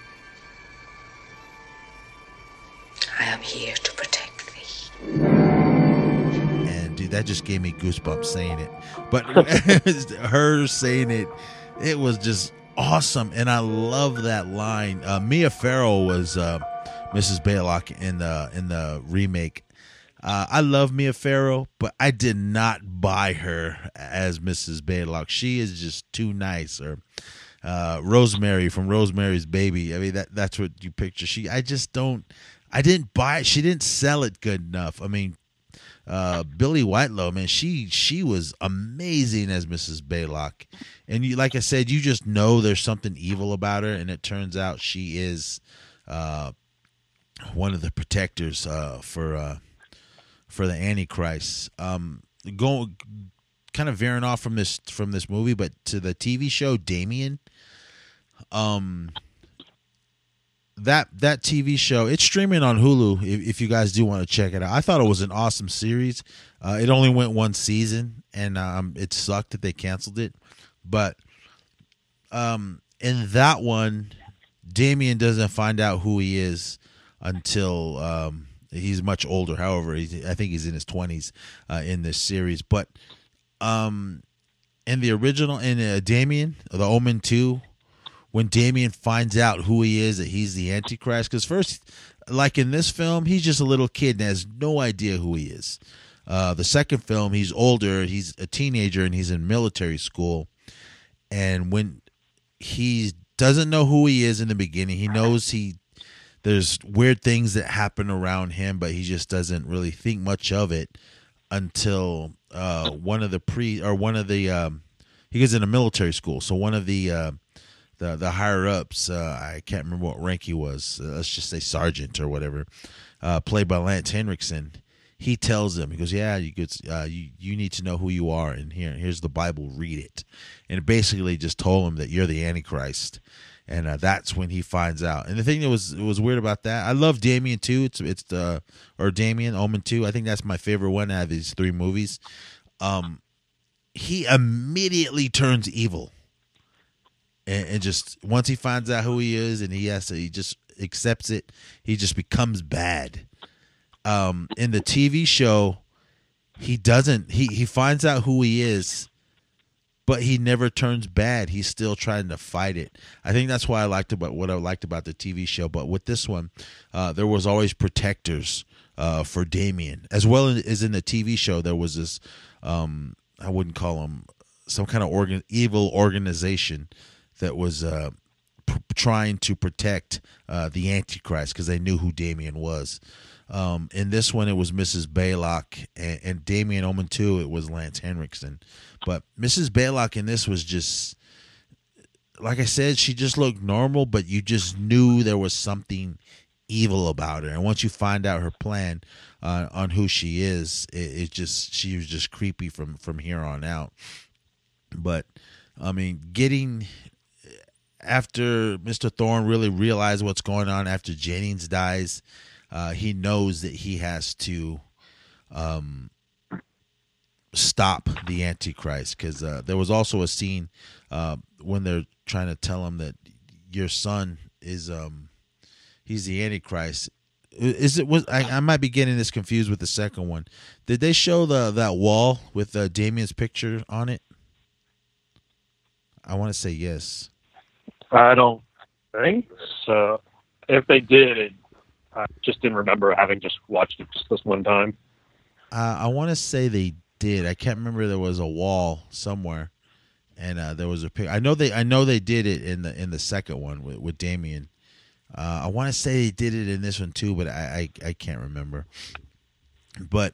I am here to protect thee." And dude, that just gave me goosebumps saying it. But her saying it was just awesome, and I love that line. Mia Farrow was Mrs. Baylock in the remake. I love Mia Farrow, but I did not buy her as Mrs. Baylock. She is just too nice. Or Rosemary from Rosemary's Baby. I mean, that's what you picture. I didn't buy it. She didn't sell it good enough. I mean, Billy Whitelaw, man, she was amazing as Mrs. Baylock. And you, like I said, you just know there's something evil about her, and it turns out she is one of the protectors for the Antichrist. Going kind of veering off from this movie, but to the TV show Damien. That TV show, it's streaming on Hulu if you guys do want to check it out. I thought it was an awesome series. It only went one season, and it sucked that they canceled it. But in that one, Damien doesn't find out who he is until he's much older. However, I think he's in his 20s in this series. But in the original, in Damien, The Omen 2, when Damien finds out who he is, that he's the Antichrist, because first, like in this film, he's just a little kid and has no idea who he is. The second film, he's older, he's a teenager, and he's in military school. And when he doesn't know who he is in the beginning, he knows there's weird things that happen around him, but he just doesn't really think much of it until one of the he goes in a military school. So one of the higher ups, I can't remember what rank he was. Let's just say sergeant or whatever, played by Lance Henriksen. He tells him, he goes, "Yeah, you need to know who you are, and here's the Bible. Read it." And it basically just told him that you're the Antichrist, and that's when he finds out. And the thing that was weird about that, I love Damien too. Or Damien Omen 2. I think that's my favorite one out of these three movies. He immediately turns evil. And just once he finds out who he is, and he just accepts it, he just becomes bad. In the TV show, he doesn't. He finds out who he is, but he never turns bad. He's still trying to fight it. I think that's what I liked about the TV show. But with this one, there was always protectors for Damien, as well as in the TV show. There was this, I wouldn't call him some kind of evil organization that was trying to protect the Antichrist because they knew who Damien was. In this one, it was Mrs. Baylock, and Damien Omen 2, it was Lance Henriksen. But Mrs. Baylock in this was just, like I said, she just looked normal, but you just knew there was something evil about her. And once you find out her plan on who she is, she was just creepy from here on out. But I mean, after Mr. Thorne really realized what's going on after Jennings dies, he knows that he has to stop the Antichrist, because there was also a scene when they're trying to tell him that your son is he's the Antichrist. I might be getting this confused with the second one. Did they show that wall with Damien's picture on it? I want to say yes. I don't think so. If they did, I just didn't remember, having just watched it just this one time. I want to say they did. I can't remember. There was a wall somewhere, and there was a picture. I know they did it in the second one with Damien. I want to say they did it in this one too, but I can't remember. But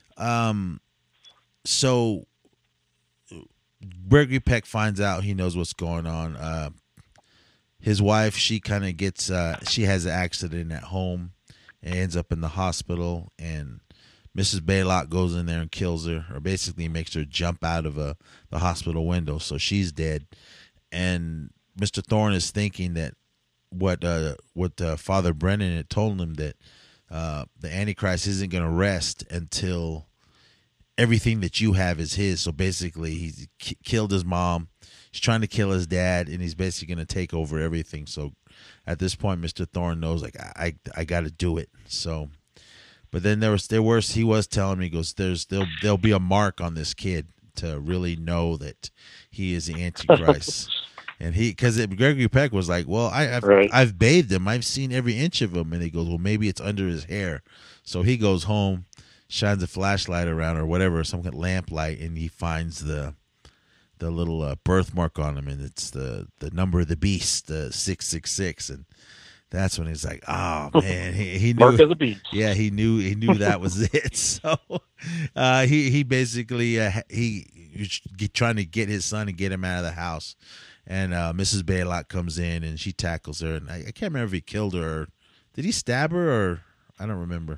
so Gregory Peck finds out. He knows what's going on. His wife, she kind of gets, she has an accident at home and ends up in the hospital, and Mrs. Baylock goes in there and kills her, or basically makes her jump out of the hospital window, so she's dead. And Mr. Thorne is thinking that what Father Brennan had told him, that the Antichrist isn't going to rest until everything that you have is his. So basically, he's killed his mom. He's trying to kill his dad, and he's basically going to take over everything. So at this point, Mr. Thorne knows, like, I got to do it. So, but then he was telling me, he goes, there'll be a mark on this kid to really know that he is the Antichrist. And because Gregory Peck was like, well, I've bathed him. I've seen every inch of him. And he goes, well, maybe it's under his hair. So he goes home, shines a flashlight around or whatever, some kind of lamplight, and he finds the little birthmark on him, and it's the number of the beast, the 666, and that's when he's like, "Oh man, he knew." Mark of the beast. Yeah, he knew that was it. So he basically he was trying to get his son and get him out of the house, and Mrs. Baylock comes in and she tackles her, and I can't remember if he killed her or did he stab her, or I don't remember.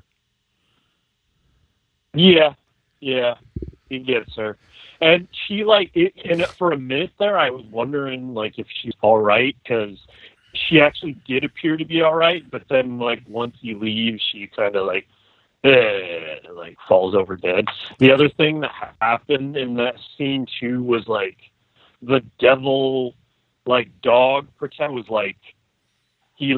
Yeah, he gets her. And she, and for a minute there, I was wondering, if she's all right, because she actually did appear to be all right, but then, once he leaves, she kind of, falls over dead. The other thing that happened in that scene, too, was, the devil, dog protect was, he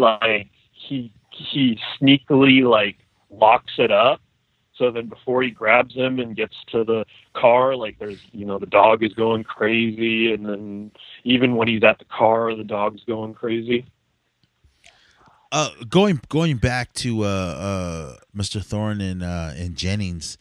sneakily, locks it up. So then before he grabs him and gets to the car, there's, the dog is going crazy. And then even when he's at the car, the dog's going crazy. Going back to Mr. Thorne and Jennings,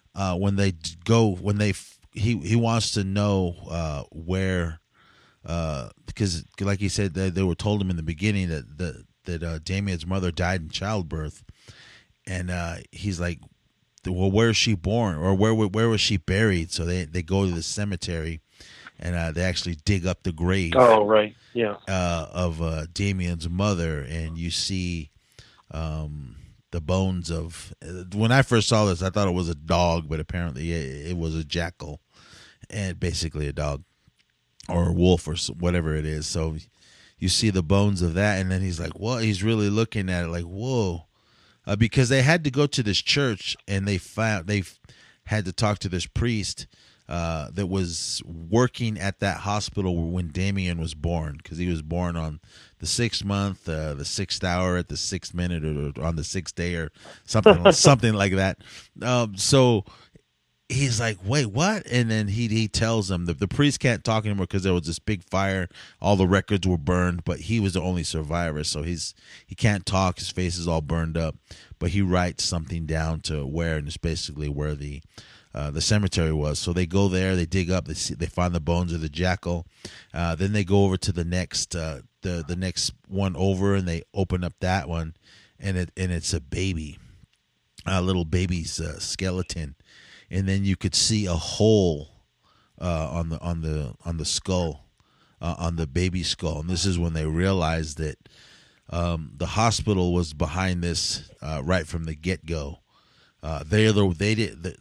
he wants to know where, because like he said, they were told him in the beginning that Damien's mother died in childbirth, and he's like, well, where is she born, or where was she buried? So they go to the cemetery, and they actually dig up the grave. Oh, right, yeah. Of Damien's mother, and you see the bones of. When I first saw this, I thought it was a dog, but apparently it was a jackal, and basically a dog or a wolf or whatever it is. So you see the bones of that, and then he's like, "What?" He's really looking at it like, "Whoa." Because they had to go to this church, and they had to talk to this priest that was working at that hospital when Damien was born, because he was born on the 6th month, the 6th hour, at the 6th minute, or on the 6th day, or something like that. So he's like, wait, what? And then he tells them that the priest can't talk anymore because there was this big fire. All the records were burned, but he was the only survivor. So he can't talk. His face is all burned up. But he writes something down to where, and it's basically where the cemetery was. So they go there, they dig up, they find the bones of the jackal. Then they go over to the next the next one over, and they open up that one, and it's a baby, a little baby's skeleton. And then you could see a hole on the skull, on the baby skull. And this is when they realized that the hospital was behind this right from the get go. The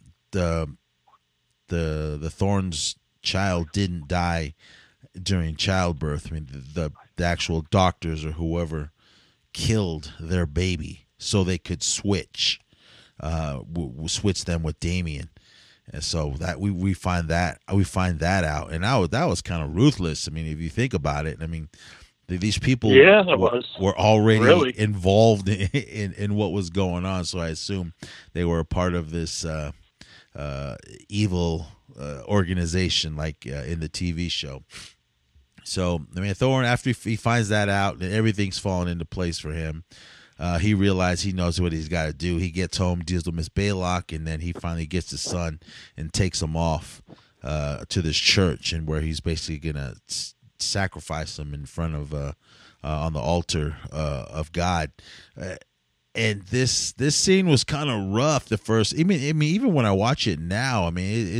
Thorne's child didn't die during childbirth. I mean, the actual doctors or whoever killed their baby so they could switch them with Damien. And so that we find that out, and that was kind of ruthless. I mean, if you think about it, I mean, these people were already involved in what was going on. So I assume they were a part of this evil organization, like in the TV show. So I mean, Thorne, after he finds that out, and everything's falling into place for him. He realized he knows what he's got to do. He gets home, deals with Miss Baylock, and then he finally gets his son and takes him off to this church, and where he's basically gonna sacrifice him in front of on the altar of God. And this scene was kind of rough. The first, I mean, even when I watch it now, I mean,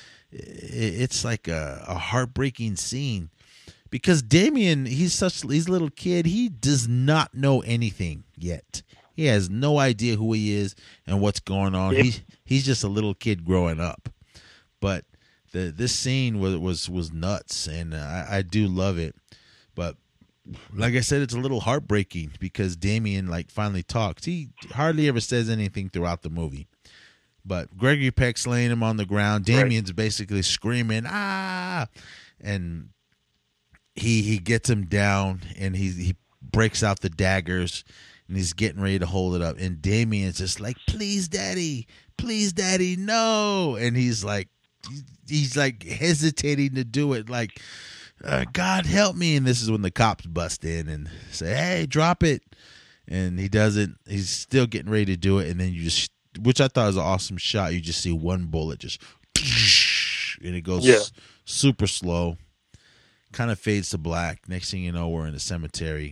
it's like a heartbreaking scene. Because Damien, he's a little kid. He does not know anything yet. He has no idea who he is and what's going on. Yep. He's just a little kid growing up. But this scene was nuts, and I do love it. But like I said, it's a little heartbreaking because Damien finally talks. He hardly ever says anything throughout the movie. But Gregory Peck's laying him on the ground. Damien's basically screaming, "Ah!" And he gets him down, and he breaks out the daggers, and he's getting ready to hold it up. And Damien's just like, please, daddy, no. And he's like hesitating to do it, like, God help me. And this is when the cops bust in and say, hey, drop it. And he doesn't. He's still getting ready to do it. And then you just, which I thought was an awesome shot, you just see one bullet just, and it goes super slow. Kind of fades to black. Next thing you know, we're in a cemetery,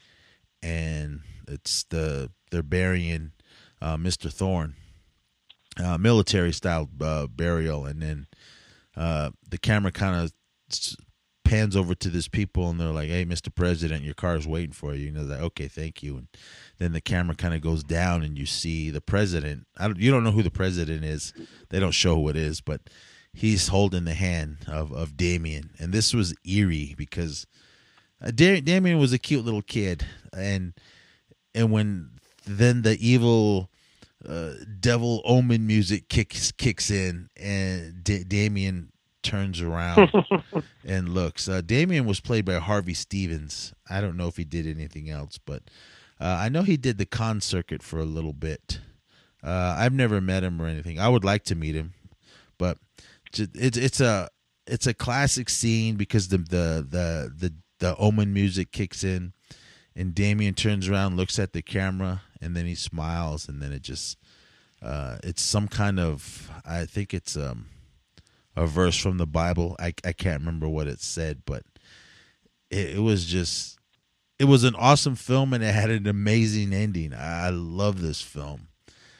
and they're burying Mr. Thorne, military style burial, and then the camera kind of pans over to this people, and they're like, "Hey, Mr. President, your car's waiting for you." And they're like, "Okay, thank you." And then the camera kind of goes down, and you see the president. You don't know who the president is. They don't show who it is, but he's holding the hand of Damien. And this was eerie because Damien was a cute little kid. And when then the evil devil omen music kicks in, and Damien turns around and looks. Damien was played by Harvey Stevens. I don't know if he did anything else, but I know he did the con circuit for a little bit. I've never met him or anything. I would like to meet him, but it's a classic scene because the omen music kicks in, and Damien turns around, looks at the camera, and then he smiles, and then it just it's some kind of, I think it's a verse from the Bible. I can't remember what it said, but it was just it was an awesome film, and it had an amazing ending. I love this film.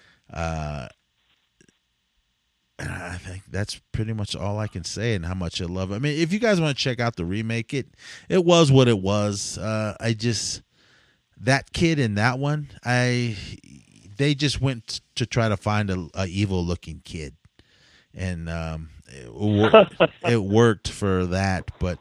And I think that's pretty much all I can say and how much I love it. I mean, if you guys want to check out the remake, it was what it was. That kid in that one, they just went to try to find a evil looking kid, and it worked for that. But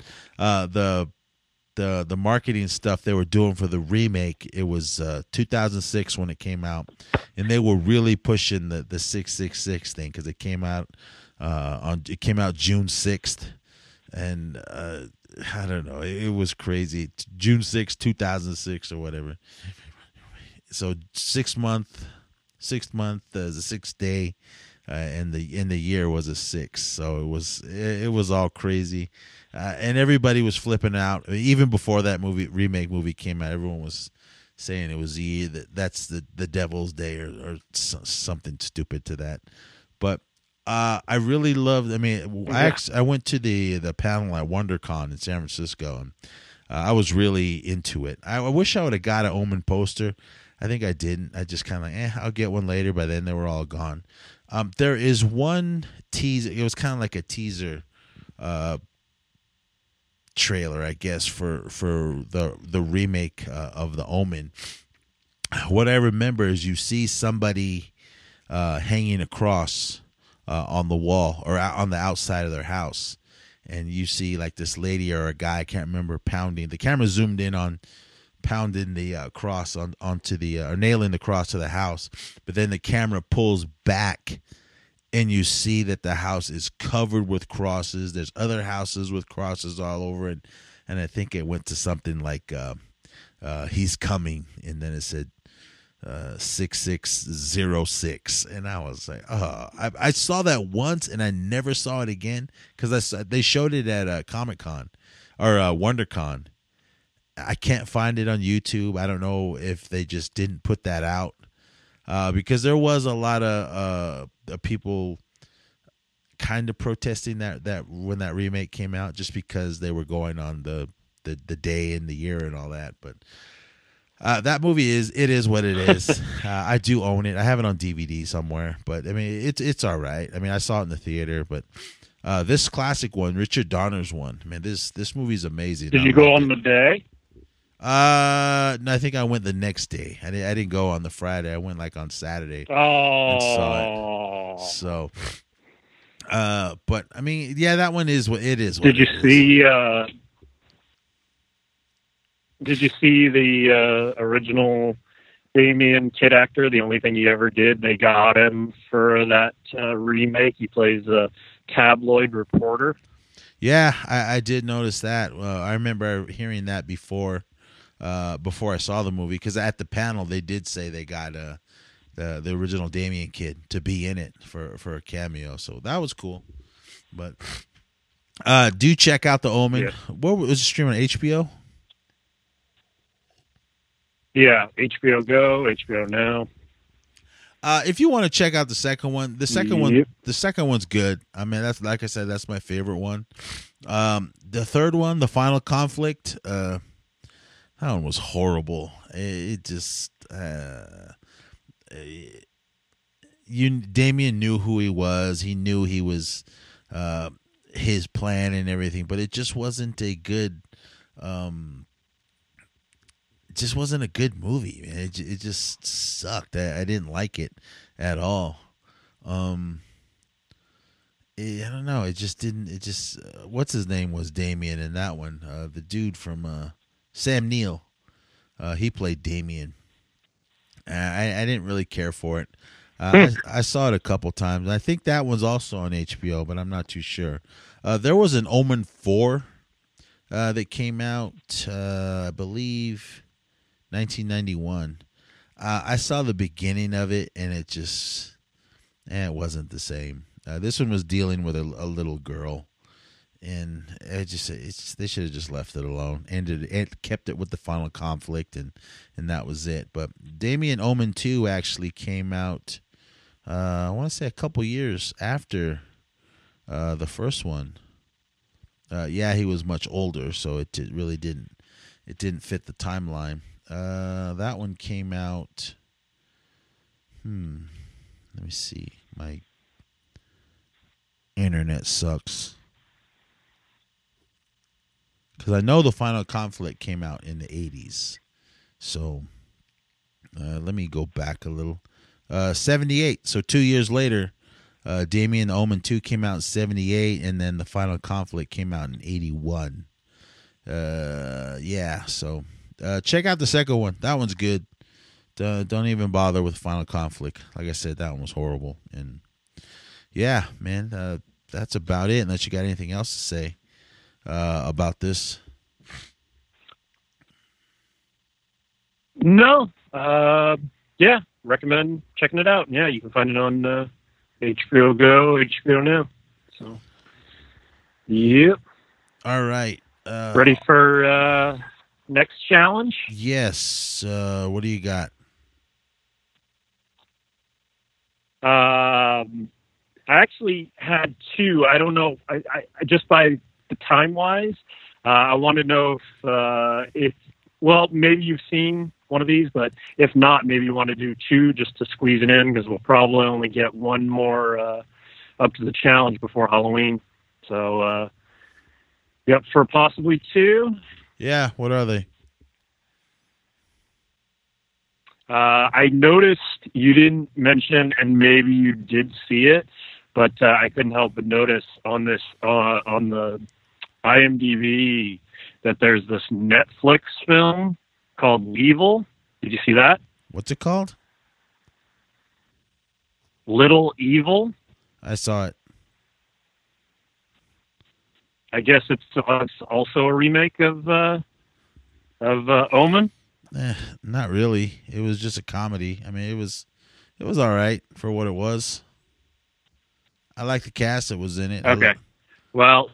the marketing stuff they were doing for the remake, it was 2006 when it came out, and they were really pushing the 666 thing because it came out June 6th, and I don't know, it was crazy. June 6th, 2006 or whatever. So 6 month, the sixth day, and the year was a 6. So it was all crazy. And everybody was flipping out. Even before that remake movie came out, everyone was saying it was that's the Devil's Day or something stupid to that. But I really loved. I mean, I went to the panel at WonderCon in San Francisco, and I was really into it. I wish I would have got an Omen poster. I think I didn't. I just kind of I'll get one later. By then they were all gone. There is one teaser. It was kind of like a teaser trailer, I guess, for the remake of The Omen. What I remember is you see somebody hanging a cross on the wall or on the outside of their house, and you see like this lady or a guy, I can't remember, pounding. The camera zoomed in on pounding the cross onto the or nailing the cross to the house, but then the camera pulls back and you see that the house is covered with crosses. There's other houses with crosses all over it. And I think it went to something like he's coming. And then it said 6606. And I was like, I saw that once and I never saw it again because they showed it at Comic-Con or WonderCon. I can't find it on YouTube. I don't know if they just didn't put that out. Because there was a lot of people kind of protesting that when that remake came out, just because they were going on the day and the year and all that. But that movie is what it is. I do own it. I have it on DVD somewhere. But I mean, it's all right. I mean, I saw it in the theater. But this classic one, Richard Donner's one, man, this movie is amazing. Did you go on the day? No, I think I went the next day. I didn't go on the Friday. I went like on Saturday and saw it. So, but I mean, yeah, that one is what it is. Did you see? Did you see the original Damien Kid actor? The only thing he ever did, they got him for that remake. He plays a tabloid reporter. Yeah, I did notice that. I remember hearing that before I saw the movie, because at the panel they did say they got the original Damien Kid to be in it for a cameo, so that was cool. But do check out The Omen. Yeah. What was it streaming on HBO? Yeah, HBO Go, HBO Now. If you want to check out the second one, the second one's good. I mean, that's, like I said, that's my favorite one. The third one, The Final Conflict, that one was horrible. It just Damien knew who he was. He knew he was his plan and everything, but it just wasn't a good. It just wasn't a good movie, man. It just sucked. I didn't like it at all. I don't know. It just didn't. It just what's his name was Damien in that one. The dude from Sam Neill. He played Damien. I didn't really care for it. I saw it a couple times. I think that one's also on HBO, but I'm not too sure. There was an Omen 4 that came out, I believe, 1991. I saw the beginning of it, and it just, it wasn't the same. This one was dealing with a little girl, and they should have just left it alone. It kept it with The Final Conflict, and that was it. But Damien Omen 2 actually came out, I want to say a couple years after the first one. Yeah, he was much older, so it really didn't it didn't fit the timeline. That one came out. Let me see. My internet sucks. Because I know the Final Conflict came out in the 80s. So let me go back a little. 78. So 2 years later, Damien Omen 2 came out in 78, and then the Final Conflict came out in 81. Yeah, so check out the second one. That one's good. Don't even bother with Final Conflict. Like I said, that one was horrible. And yeah, man, that's about it. Unless you got anything else to say about this. No. Yeah, recommend checking it out. Yeah, you can find it on HBO Go, HBO Now. So, yep. All right. Ready for next challenge? Yes. What do you got? I actually had two. I don't know. I just by the time wise, I want to know if well, maybe you've seen one of these, but if not, maybe you want to do two just to squeeze it in, because we'll probably only get one more up to the challenge before Halloween. So, yep, for possibly two. Yeah. What are they? I noticed you didn't mention, and maybe you did see it, but I couldn't help but notice on this on the IMDb that there's this Netflix film called Evil. Did you see that? What's it called? Little Evil. I saw it. I guess it's also a remake of Omen. Not really. It was just a comedy. I mean, it was all right for what it was. I like the cast that was in it. Okay. Well,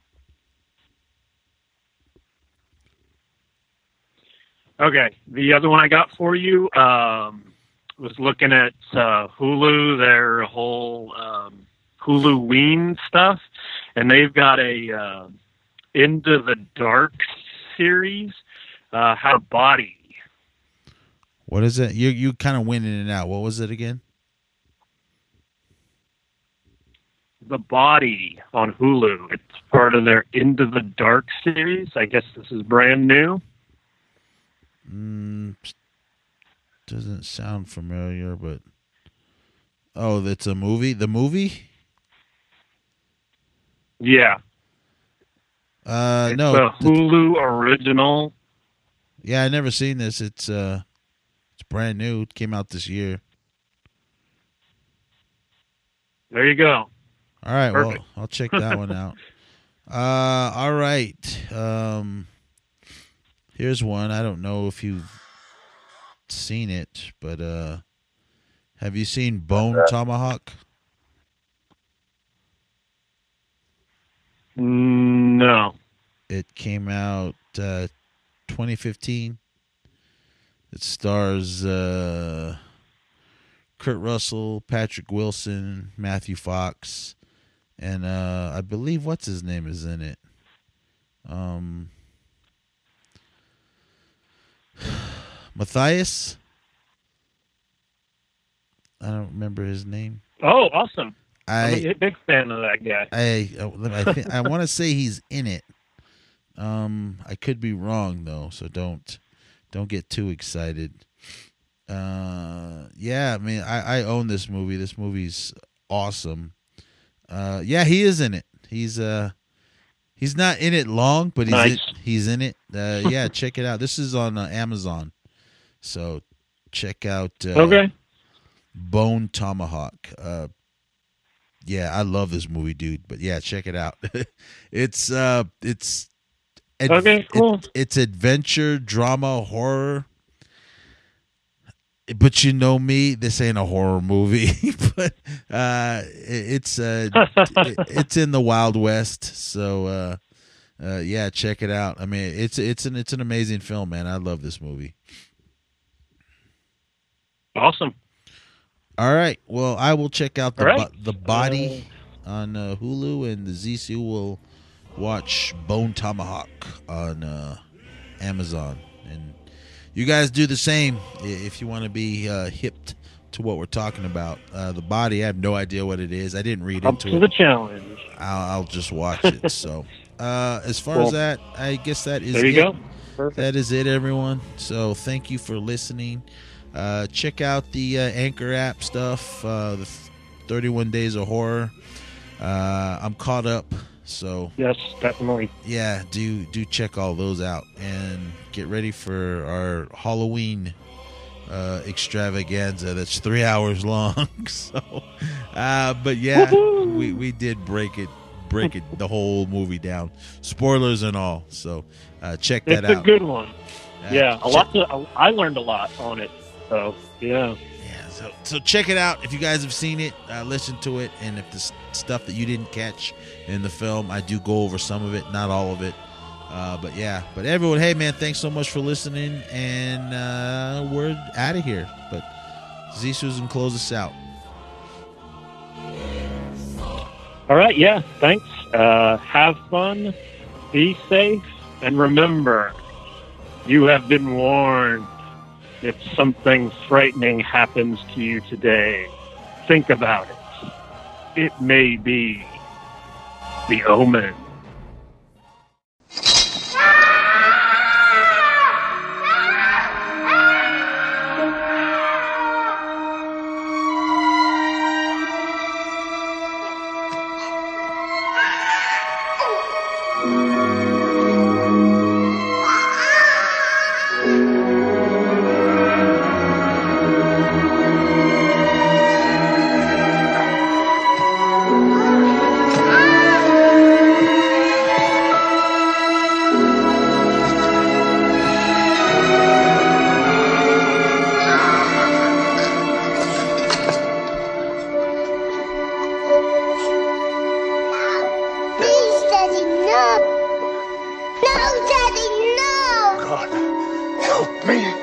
okay. The other one I got for you was looking at Hulu, their whole Huluween stuff, and they've got a Into the Dark series. How Body. What is it? You kind of went in and out. What was it again? The Body on Hulu. It's part of their Into the Dark series. I guess this is brand new. Doesn't sound familiar, but oh, it's a movie. The movie? Yeah. No. It's a Hulu original. Yeah, I never seen this. It's brand new. It came out this year. There you go. All right, Perfect. well, I'll check that one out. All right. Here's one. I don't know if you've seen it, but have you seen Bone Tomahawk? No. It came out 2015. It stars Kurt Russell, Patrick Wilson, Matthew Fox, and I believe what's his name is in it. Matthias. I don't remember his name. Oh, awesome! I'm I a big fan of that guy. I want to say he's in it. I could be wrong though, so don't get too excited. Yeah, I mean, I own this movie. This movie's awesome. Yeah, he is in it. He's not in it long, but he's in it. Yeah, check it out. This is on Amazon, so check out Okay. Bone Tomahawk. Yeah, I love this movie, dude. But yeah, check it out. It's Okay, cool. It's adventure, drama, horror. But you know me, this ain't a horror movie. But it's in the Wild West. So yeah, check it out. I mean, it's an amazing film, man. I love this movie. Awesome. All right. Well, I will check out the Body on Hulu, and the Zisu will watch Bone Tomahawk on Amazon. And you guys do the same if you want to be hipped to what we're talking about. The Body, I have no idea what it is. I didn't read Up into to it. the challenge. I'll just watch it. So as far as that, I guess that is there you go. Perfect. That is it, everyone. So thank you for listening. Check out the Anchor app stuff, the 31 Days of Horror. I'm caught up, so yes, definitely. Yeah, do check all those out and get ready for our Halloween extravaganza. That's 3 hours long. So, but yeah, we did break it the whole movie down, spoilers and all. So check that out. It's a good one. Yeah, I learned a lot on it. So yeah. So check it out if you guys have seen it, listen to it, and if the stuff that you didn't catch in the film, I do go over some of it, not all of it. But everyone, hey man, thanks so much for listening, and we're out of here. But Z Susan, close us out. All right, yeah, thanks. Have fun, be safe, and remember, you have been warned. If something frightening happens to you today, think about it. It may be the Omen. God, help me.